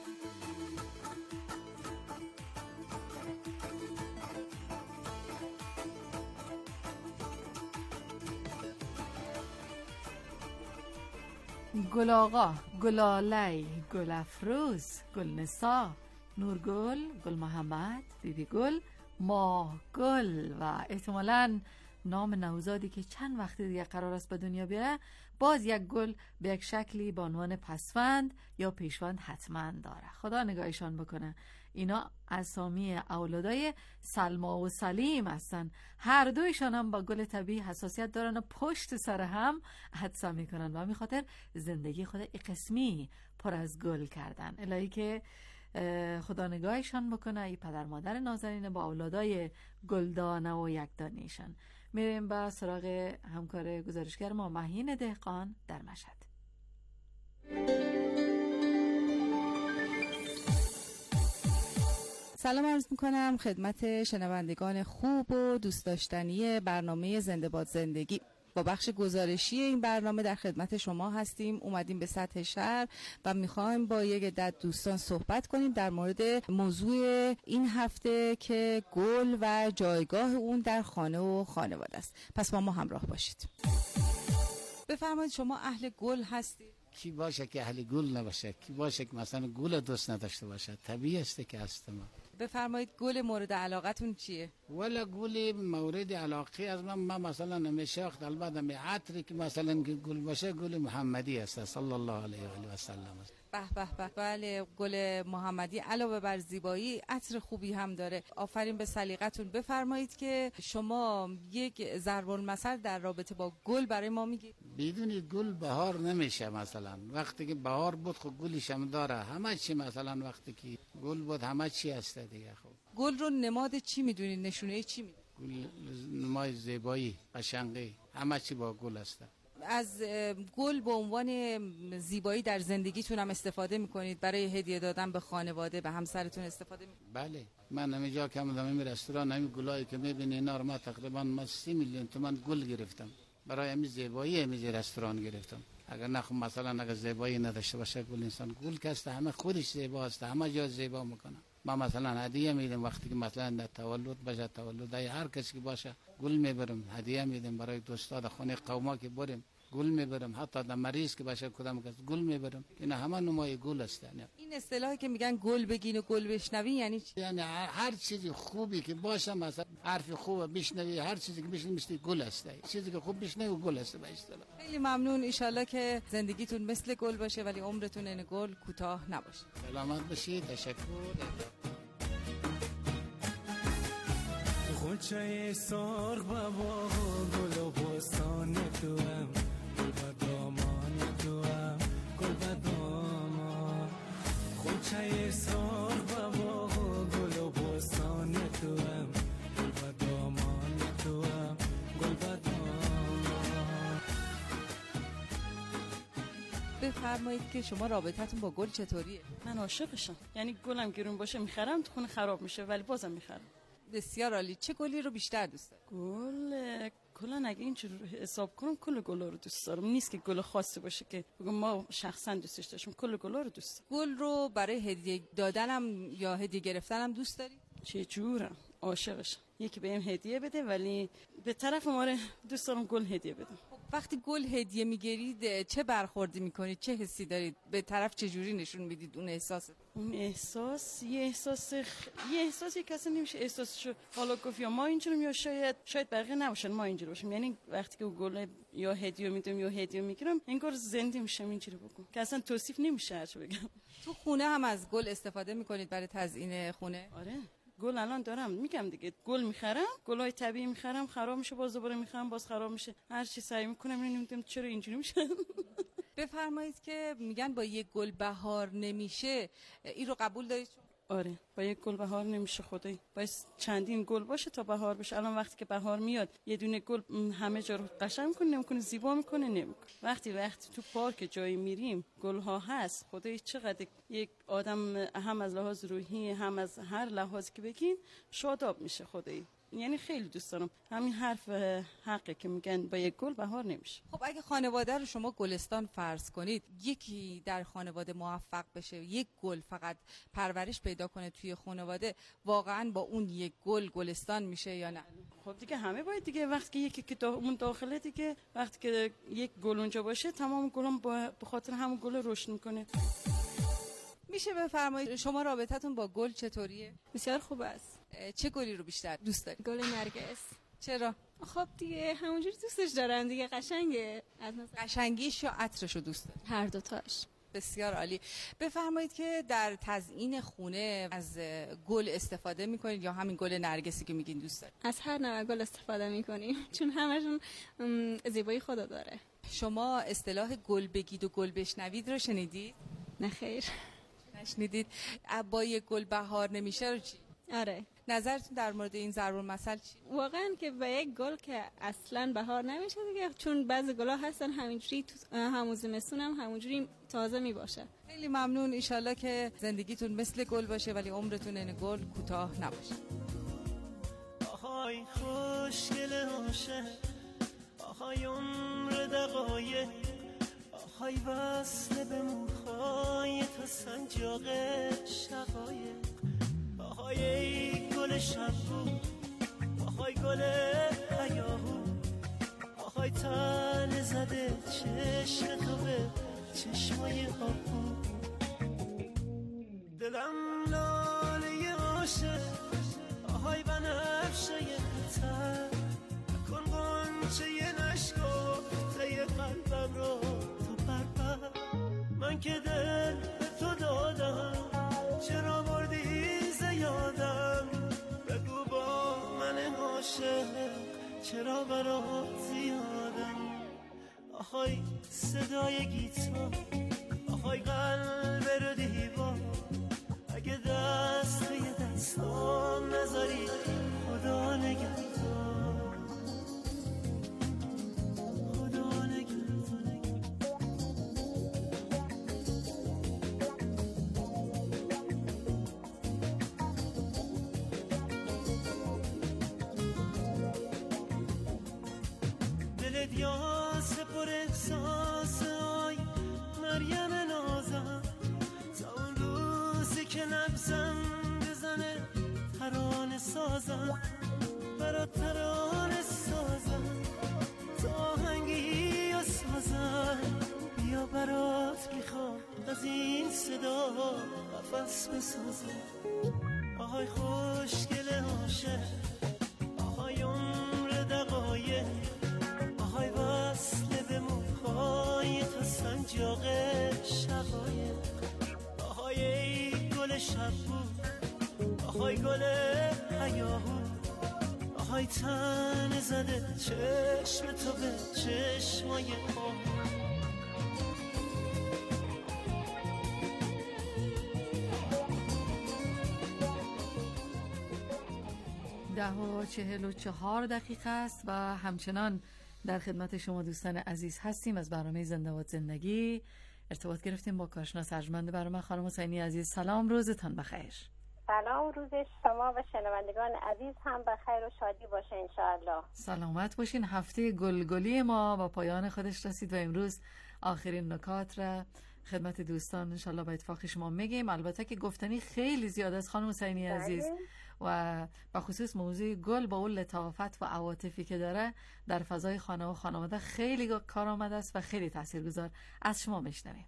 گل آقا، گل آلی، گل افروز، گل نسا، نورگل، گل محمد، بیبی گل، ماه گل و احتمالاً نام نوزادی که چند وقت دیگه قرار است به دنیا بیاره باز یک گل به یک شکلی به عنوان پسوند یا پیشوند حتما داره. خدا نگاهشان بکنه. اینا اسامی اولادای سلما و سلیم هستن. هر دویشان هم با گل طبیعی حساسیت دارن و پشت سر هم حدسه میکنن و همین خاطر زندگی خود قسمی پر از گل کردن. الهی که خدا نگاهشان بکنه. ای پدر مادر نازنین با اولادای گلدانه و یکدانیشان. میریم با سراغ همکار گزارشگر ما مهین دهقان در مشهد. سلام عرض میکنم خدمت شنوندگان خوب و دوست داشتنی برنامه زنده باد زندگی. با بخش گزارشی این برنامه در خدمت شما هستیم. اومدیم به سطح شهر و میخوایم با یک عدت دوستان صحبت کنیم در مورد موضوع این هفته که گل و جایگاه اون در خانه و خانواده است. پس با ما همراه باشید. بفرمایید شما اهل گل هستید؟ کی باشه که اهل گل نباشه؟ کی باشه که مثلا گل دوست نداشته باشه؟ طبیعی است که هستم. بفرمایید گل مورد علاقتون چیه؟ ولا گل مورد علاقه از من مثلا همیشه وقت البته می عطری که مثلا گل باشه گل محمدی است صلی الله علیه و آله و سلم. به به به. بله گل محمدی علاوه بر زیبایی عطر خوبی هم داره. آفرین به سلیقتون. بفرمایید که شما یک ضرب المثل در رابطه با گل برای ما میگید. بدون گل بهار نمیشه. مثلا وقتی که بهار بود خب گلش هم داره همه چی. مثلا وقتی که گل بود همه چی هست دیگه. خب گل رو نماد چی میدونید؟ نشونه چی میدونید؟ گل نمای زیبایی، قشنگی، همه چی با گل هست. از گل به عنوان زیبایی در زندگیتون هم استفاده میکنید؟ برای هدیه دادن به خانواده، به همسرتون استفاده میکنید؟ بله. من همینجا که آمدم این رستوران همین گلایی که میبینی اینا رو ما تقریبا 30 میلیون تومان گل گرفتم برای همین زیبایی همین رستوران گرفتم. اگر نخو مثلا اگر زیبایی نداشته باشه گل، انسان گل کسته همه خودش زیباست، همه جا زیبا میکنه. ما مثلا هدیه میدیم وقتی که مثلا در تولد باشه، تولد هر کسی که باشه گل میبرم هدیه میدیم. برای دوستا خونه قوما که بریم گل میبرم، حتی در مریض که باشه کدام کس گل میبرم. اینا همه نمای گل است. این اصطلاحی که میگن گل بگین و گل بشنوین یعنی چی؟ یعنی هر چیزی خوبی که باشه، مثلا حرف خوب بشنوی، هر چیزی که بشنوی مثل گل است. چیزی که خوب بشنوی گل است به اصطلاح. خیلی ممنون. ان شاءالله که زندگیتون مثل گل باشه ولی عمرتون این گل کوتاه نباشه. سلامت باشید. تشکر. خوچه سرخ بابا گل و بستان توام، گل و دامان توام، گل و دامان. خوچه سرخ بابا گل و بستان توام، گل و دامان توام، گل و دامان. بفرمایید که شما رابطتون با گل چطوریه؟ من عاشقشم. یعنی گلم گرون باشه میخرم، تو خونه خراب میشه ولی بازم میخرم. بسیار عالی. چه گلی رو بیشتر دوست دارید؟ گل کلا اگه اینجور حساب کنم کل گلا رو دوست دارم. نیست که گل خاصی باشه که بگم ما شخصا دوستش داشتم. کل گلا رو دوست دارم. گل رو برای هدیه دادنم یا هدیه گرفتنم دوست داری؟ چه جورم عاشقشم. یکی بهم هدیه بده ولی به طرف ما دوست دارم گل هدیه بدم. وقتی گل هدیه میگیرید چه برخوردی میکنید؟ چه حسی دارید؟ به طرف چه جوری نشون میدید اون احساس؟ اون احساس یه احساسی کسی نمیشه احساسشو حالا گفت یا ما اینجوریم یا شاید بقیه نباشن ما اینجوری باشیم. یعنی وقتی که گل یا هدیه میدم یا هدیه میگیرم انگار زنده میشم اینجوری بگم که اصلا توصیف نمیشه هرچی بگم. تو خونه هم از گل استفاده میکنید برای تزیین خونه؟ آره گل الان دارم میگم دیگه، گل میخرم، گلای طبیعی میخرم، خراب میشه باز دوباره میخرم باز خراب میشه، هر چی سعی میکنم نمیدونم چرا اینجوری میشه. بفرمایید که میگن با یک گل بهار نمیشه، این رو قبول دارید؟ آره با یک گل بهار نمیشه خدایی، باید چندین گل باشه تا بهار بشه. الان وقتی که بهار میاد یه دونه گل همه جا رو قشنگ میکنه، نمیکنه زیبا میکنه، نمیکنه. وقتی تو پارک جایی میریم گل ها هست، خدایی چقدر یک آدم هم از لحاظ روحی هم از هر لحاظی که بگین شاداب میشه خدایی. یعنی خیلی دوست دارم همین حرف حقه که میگن با یک گل بهار نمیشه. خب اگه خانواده رو شما گلستان فرض کنید، یکی در خانواده موفق بشه، یک گل فقط پرورش پیدا کنه توی خانواده، واقعا با اون یک گل گلستان میشه یا نه؟ خب دیگه همه باید دیگه، وقتی که یکی که اون داخله دیگه، وقتی که یک گل اونجا باشه تمام گلام به خاطر همون گل رشد میکنه. میشه بفرمایید شما رابطتون با گل چطوریه؟ بسیار خوب است. چه گلی رو بیشتر دوست دارید؟ گل نرگس. چرا؟ خب دیگه همونجوری دوستش دارم دیگه، قشنگه. از قشنگیش یا عطرش رو دوست دارید؟ هر دوتاش. بسیار عالی. بفرمایید که در تزیین خونه از گل استفاده میکنید یا همین گل نرگسی که میگین دوست دارید؟ از هر نوع گل استفاده میکنیم چون همشون زیبایی خدا داره. شما اصطلاح گل بگید و گل بشنوید رو شنیدید؟ نه خیر. نشنیدید؟ با یک گل بهار نمیشه رو چی؟ آره. نظرتون در مورد این ضرب المثل چی؟ واقعا که با یک گل که اصلا بهار نمیشه دیگه، چون بعضی گلا هستن همینجوری همون زمستون هم همونجوری تازه میباشه. خیلی ممنون. انشالله که زندگیتون مثل گل باشه ولی عمرتون این گل کوتاه نباشه. آهای خوشگل عاشق، آهای عمر دقایق، آهای وصل به موهای تا سنجاق شقایق، آهای ای گل شبو، آهای گل هیاهو، آهای تن زده چشم تو به چشمای آبو، دلم لاله عاشق، آهای بنفشه تر، کن غنچه نشکفته قلبم رو تو پرپر، من که دل به تو دادم چرا بردی زیادم، بگو با من عاشق چرا برات زیادم، آهای صدای گیتار، آهای قلب رو دیوار، اگه دست توی دستام نذاری خدا نگهدار، خدا نگهدار. دلت یاس پر احساس های مریم نازم، تا اون روزی که نبزم بزنه ترانه سازم، برات ترانه سازم، تا آهنگی و سازم، بیا برات میخوام از این صدا قفس بسازم، آهای خوشگل عاشق، آهای عمر دقایق، آهای وصل به موهای تا سنجاق شقایق، آهای ای گل شبو، آهای گل هیاهو، آهای تن زده چشم تو به چشمای آهو. 10:44 است و همچنان در خدمت شما دوستان عزیز هستیم. از برنامه زنده باد زندگی ارتباط گرفتیم با کارشناس ارجمند برنامه خانم حسینی عزیز. سلام، روزتان بخیر. سلام، روز شما و شنوندگان عزیز هم بخیر و شادی باشه انشاءالله. سلامت باشین. هفته گلگلی ما با پایان خودش رسید و امروز آخرین نکات را خدمت دوستان انشاءالله با اتفاق شما میگیم. البته که گفتنی خیلی زیاد است خانم حسینی عزیز، و به خصوص موضوع گل با اون لطافت و عواطفی که داره در فضای خانه و خانواده خیلی کارآمد است و خیلی تاثیرگذار. از شما بشنویم.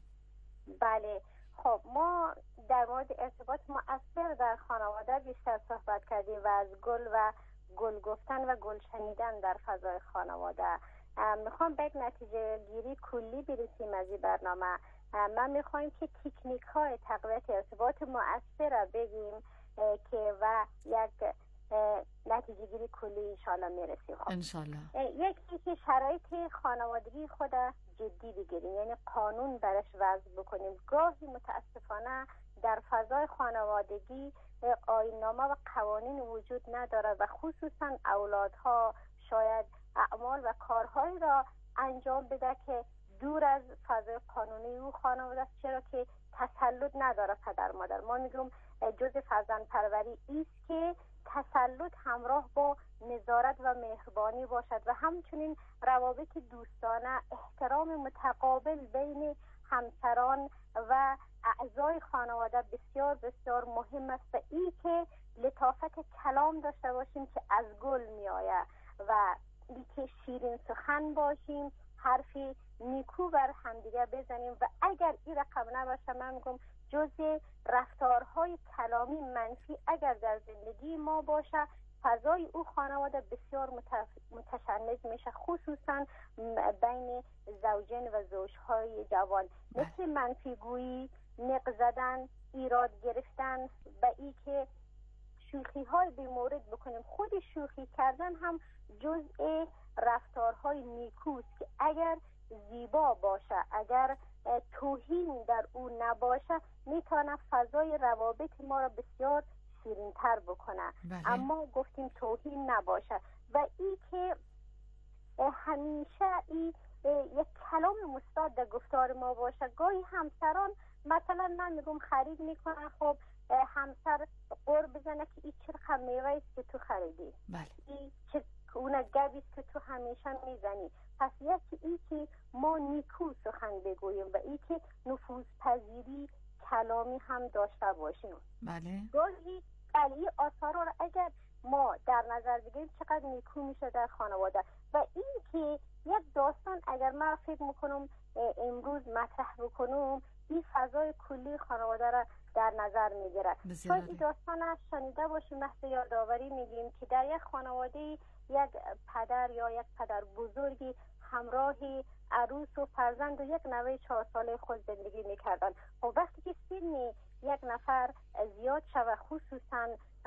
بله، خب ما در مورد ارتباط مؤثر در خانواده بیشتر صحبت کردیم و از گل و گل گفتن و گل شنیدن در فضای خانواده. میخوام به یک نتیجه گیری کلی برسیم از این برنامه. من میخوایم که تکنیک های تقویت ارتباط مؤثر را بگیم که و یک نتیجه گیری کلی انشالله میرسیم. انشالله. یکی که شرایط خانوادگی خود جدی بگیریم، یعنی قانون برش وضع بکنیم. گاهی متاسفانه در فضای خانوادگی آیین‌نامه و قوانین وجود نداره و خصوصا اولادها شاید اعمال و کارهایی را انجام بده که دور از فضای قانونی او خانواده است، چرا که تسلط نداره پدر مادر. ما میگم جز فرزند پروری است که تسلط همراه با نظارت و مهربانی باشد و همچنین روابط دوستانه، احترام متقابل بین همسران و اعضای خانواده بسیار بسیار مهم است و این که لطافت کلام داشته باشیم که از گل می آید و این که شیرین سخن باشیم، حرفی نیکو بر همدیگه بزنیم و اگر این رقم نباشه من میگم جز رفتارهای کلامی منفی اگر در زندگی ما باشه فضای او خانواده بسیار متشنج میشه، خصوصا بین زوجین و زوجهای جوان. مثل منفی گویی، نق زدن، ایراد گرفتن و ای که شوخی های بی مورد بکنیم. خود شوخی کردن هم جزء رفتارهای نیکوست که اگر زیبا باشه، اگر توهین در او نباشه میتونه فضای روابط ما را بسیار شیرین‌تر بکنه. اما گفتیم توهین نباشه و این که همیشه یک کلام مثبت در گفتار ما باشه. گاهی همسران مثلا من میگم خرید میکنن، خب همسر قر بزنه که این چه رقم میوه است که تو خریدی، این چه اون گوی است که تو همیشه میزنی. پس یکی این که ما نیکو سخن بگوییم و این که نفوذ پذیری کلامی هم داشته باشیم. بله. گاهی این آثارا را اگر ما در نظر بگیریم چقدر نیکو میشه در خانواده. و این که یک داستان اگر من فکر میکنم امروز مطرح بکنم این فضای کلی خانواده را در نظر میگیره. شاید این داستان شنیده باشیم، مثل یادآوری میگیم که در یک خانواده یک پدر یا یک پدر بزرگی همراه عروس و فرزند و یک نوه 4 ساله خود زندگی میکردن. و وقتی که سن یک نفر زیاد شود، خصوصا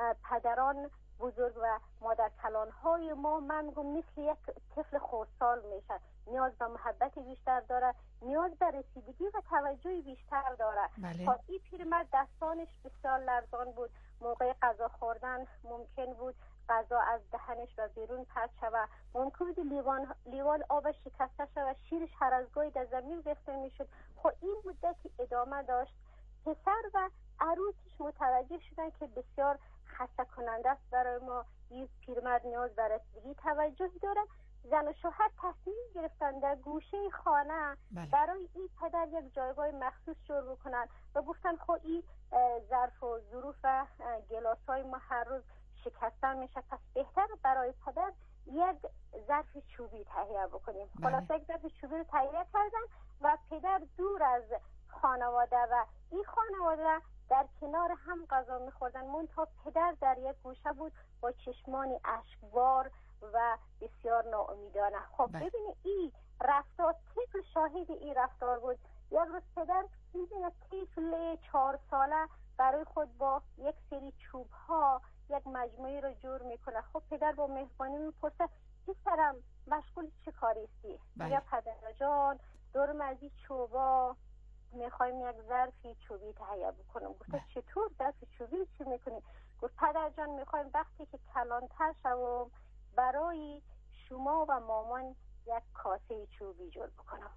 پدران بزرگ و مادر کلان های ما من میگم مثل یک طفل خردسال میشه، نیاز به محبت بیشتر داره، نیاز به رسیدگی و توجه بیشتر داره. خب این پیرمرد دستانش بسیار لرزان بود، موقع غذا خوردن ممکن بود غذا از دهنش و بیرون پرت شود، ممکن بود لیوان آب شکسته شود، شیرش هر از گاهی در زمین ریخته میشد. خب این مدتی ادامه داشت. پسر و عروسش متوجه شدن که بسیار خسته کننده است برای ما، این پیرمرد نیاز به رسیدگی توجه داره. زن و شوهر تصمیم گرفتن در گوشه خانه برای این پدر یک جایگاه مخصوص جور بکنن و گفتن خب این ظرف و ظروف و گلاس‌های ما هر روز شکسته میشه، پس بهتر برای پدر یک ظرف چوبی تهیه بکنیم. خلاصه یک ظرف چوبی رو تهیه کردن و پدر دور از خانواده و این خانواده در کنار هم غذا میخوردن، منتها پدر در یک گوشه بود با چشمانی اشکبار و بسیار ناامیدانه. خب ببینید این رفتار، طفل شاهد این رفتار بود. یک روز پدر میبینه طفل 4 ساله برای خود با یک سری چوب ها یک مجموعه رو جور میکنه. خب پدر با مهربانی میپرسه پسرم مشغول چه کاری هستی؟ یا پدر جان دورم از این چوبا میخوایم یک ظرفی چوبی تهیه بکنم. گفت چطور ظرف چوبی چی میکنی؟ گفت پدر جان میخوایم وقتی که کلانتر شوم برای شما و مامان یک کاسه چوبی جور بکنم.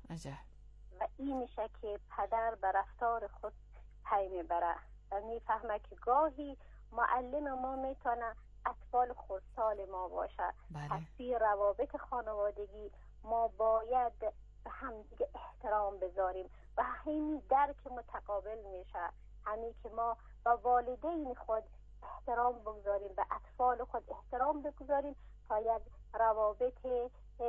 و این میشه که پدر به رفتار خود پی میبره و میفهمه که گاهی معلم ما میتونه اطفال خردسال ما باشه. پس توی روابط خانوادگی ما باید به همدیگه احترام بذاریم و همین درک متقابل میشه، همین که ما با والدین خود احترام بگذاریم، به اطفال خود احترام بگذاریم تا یک روابط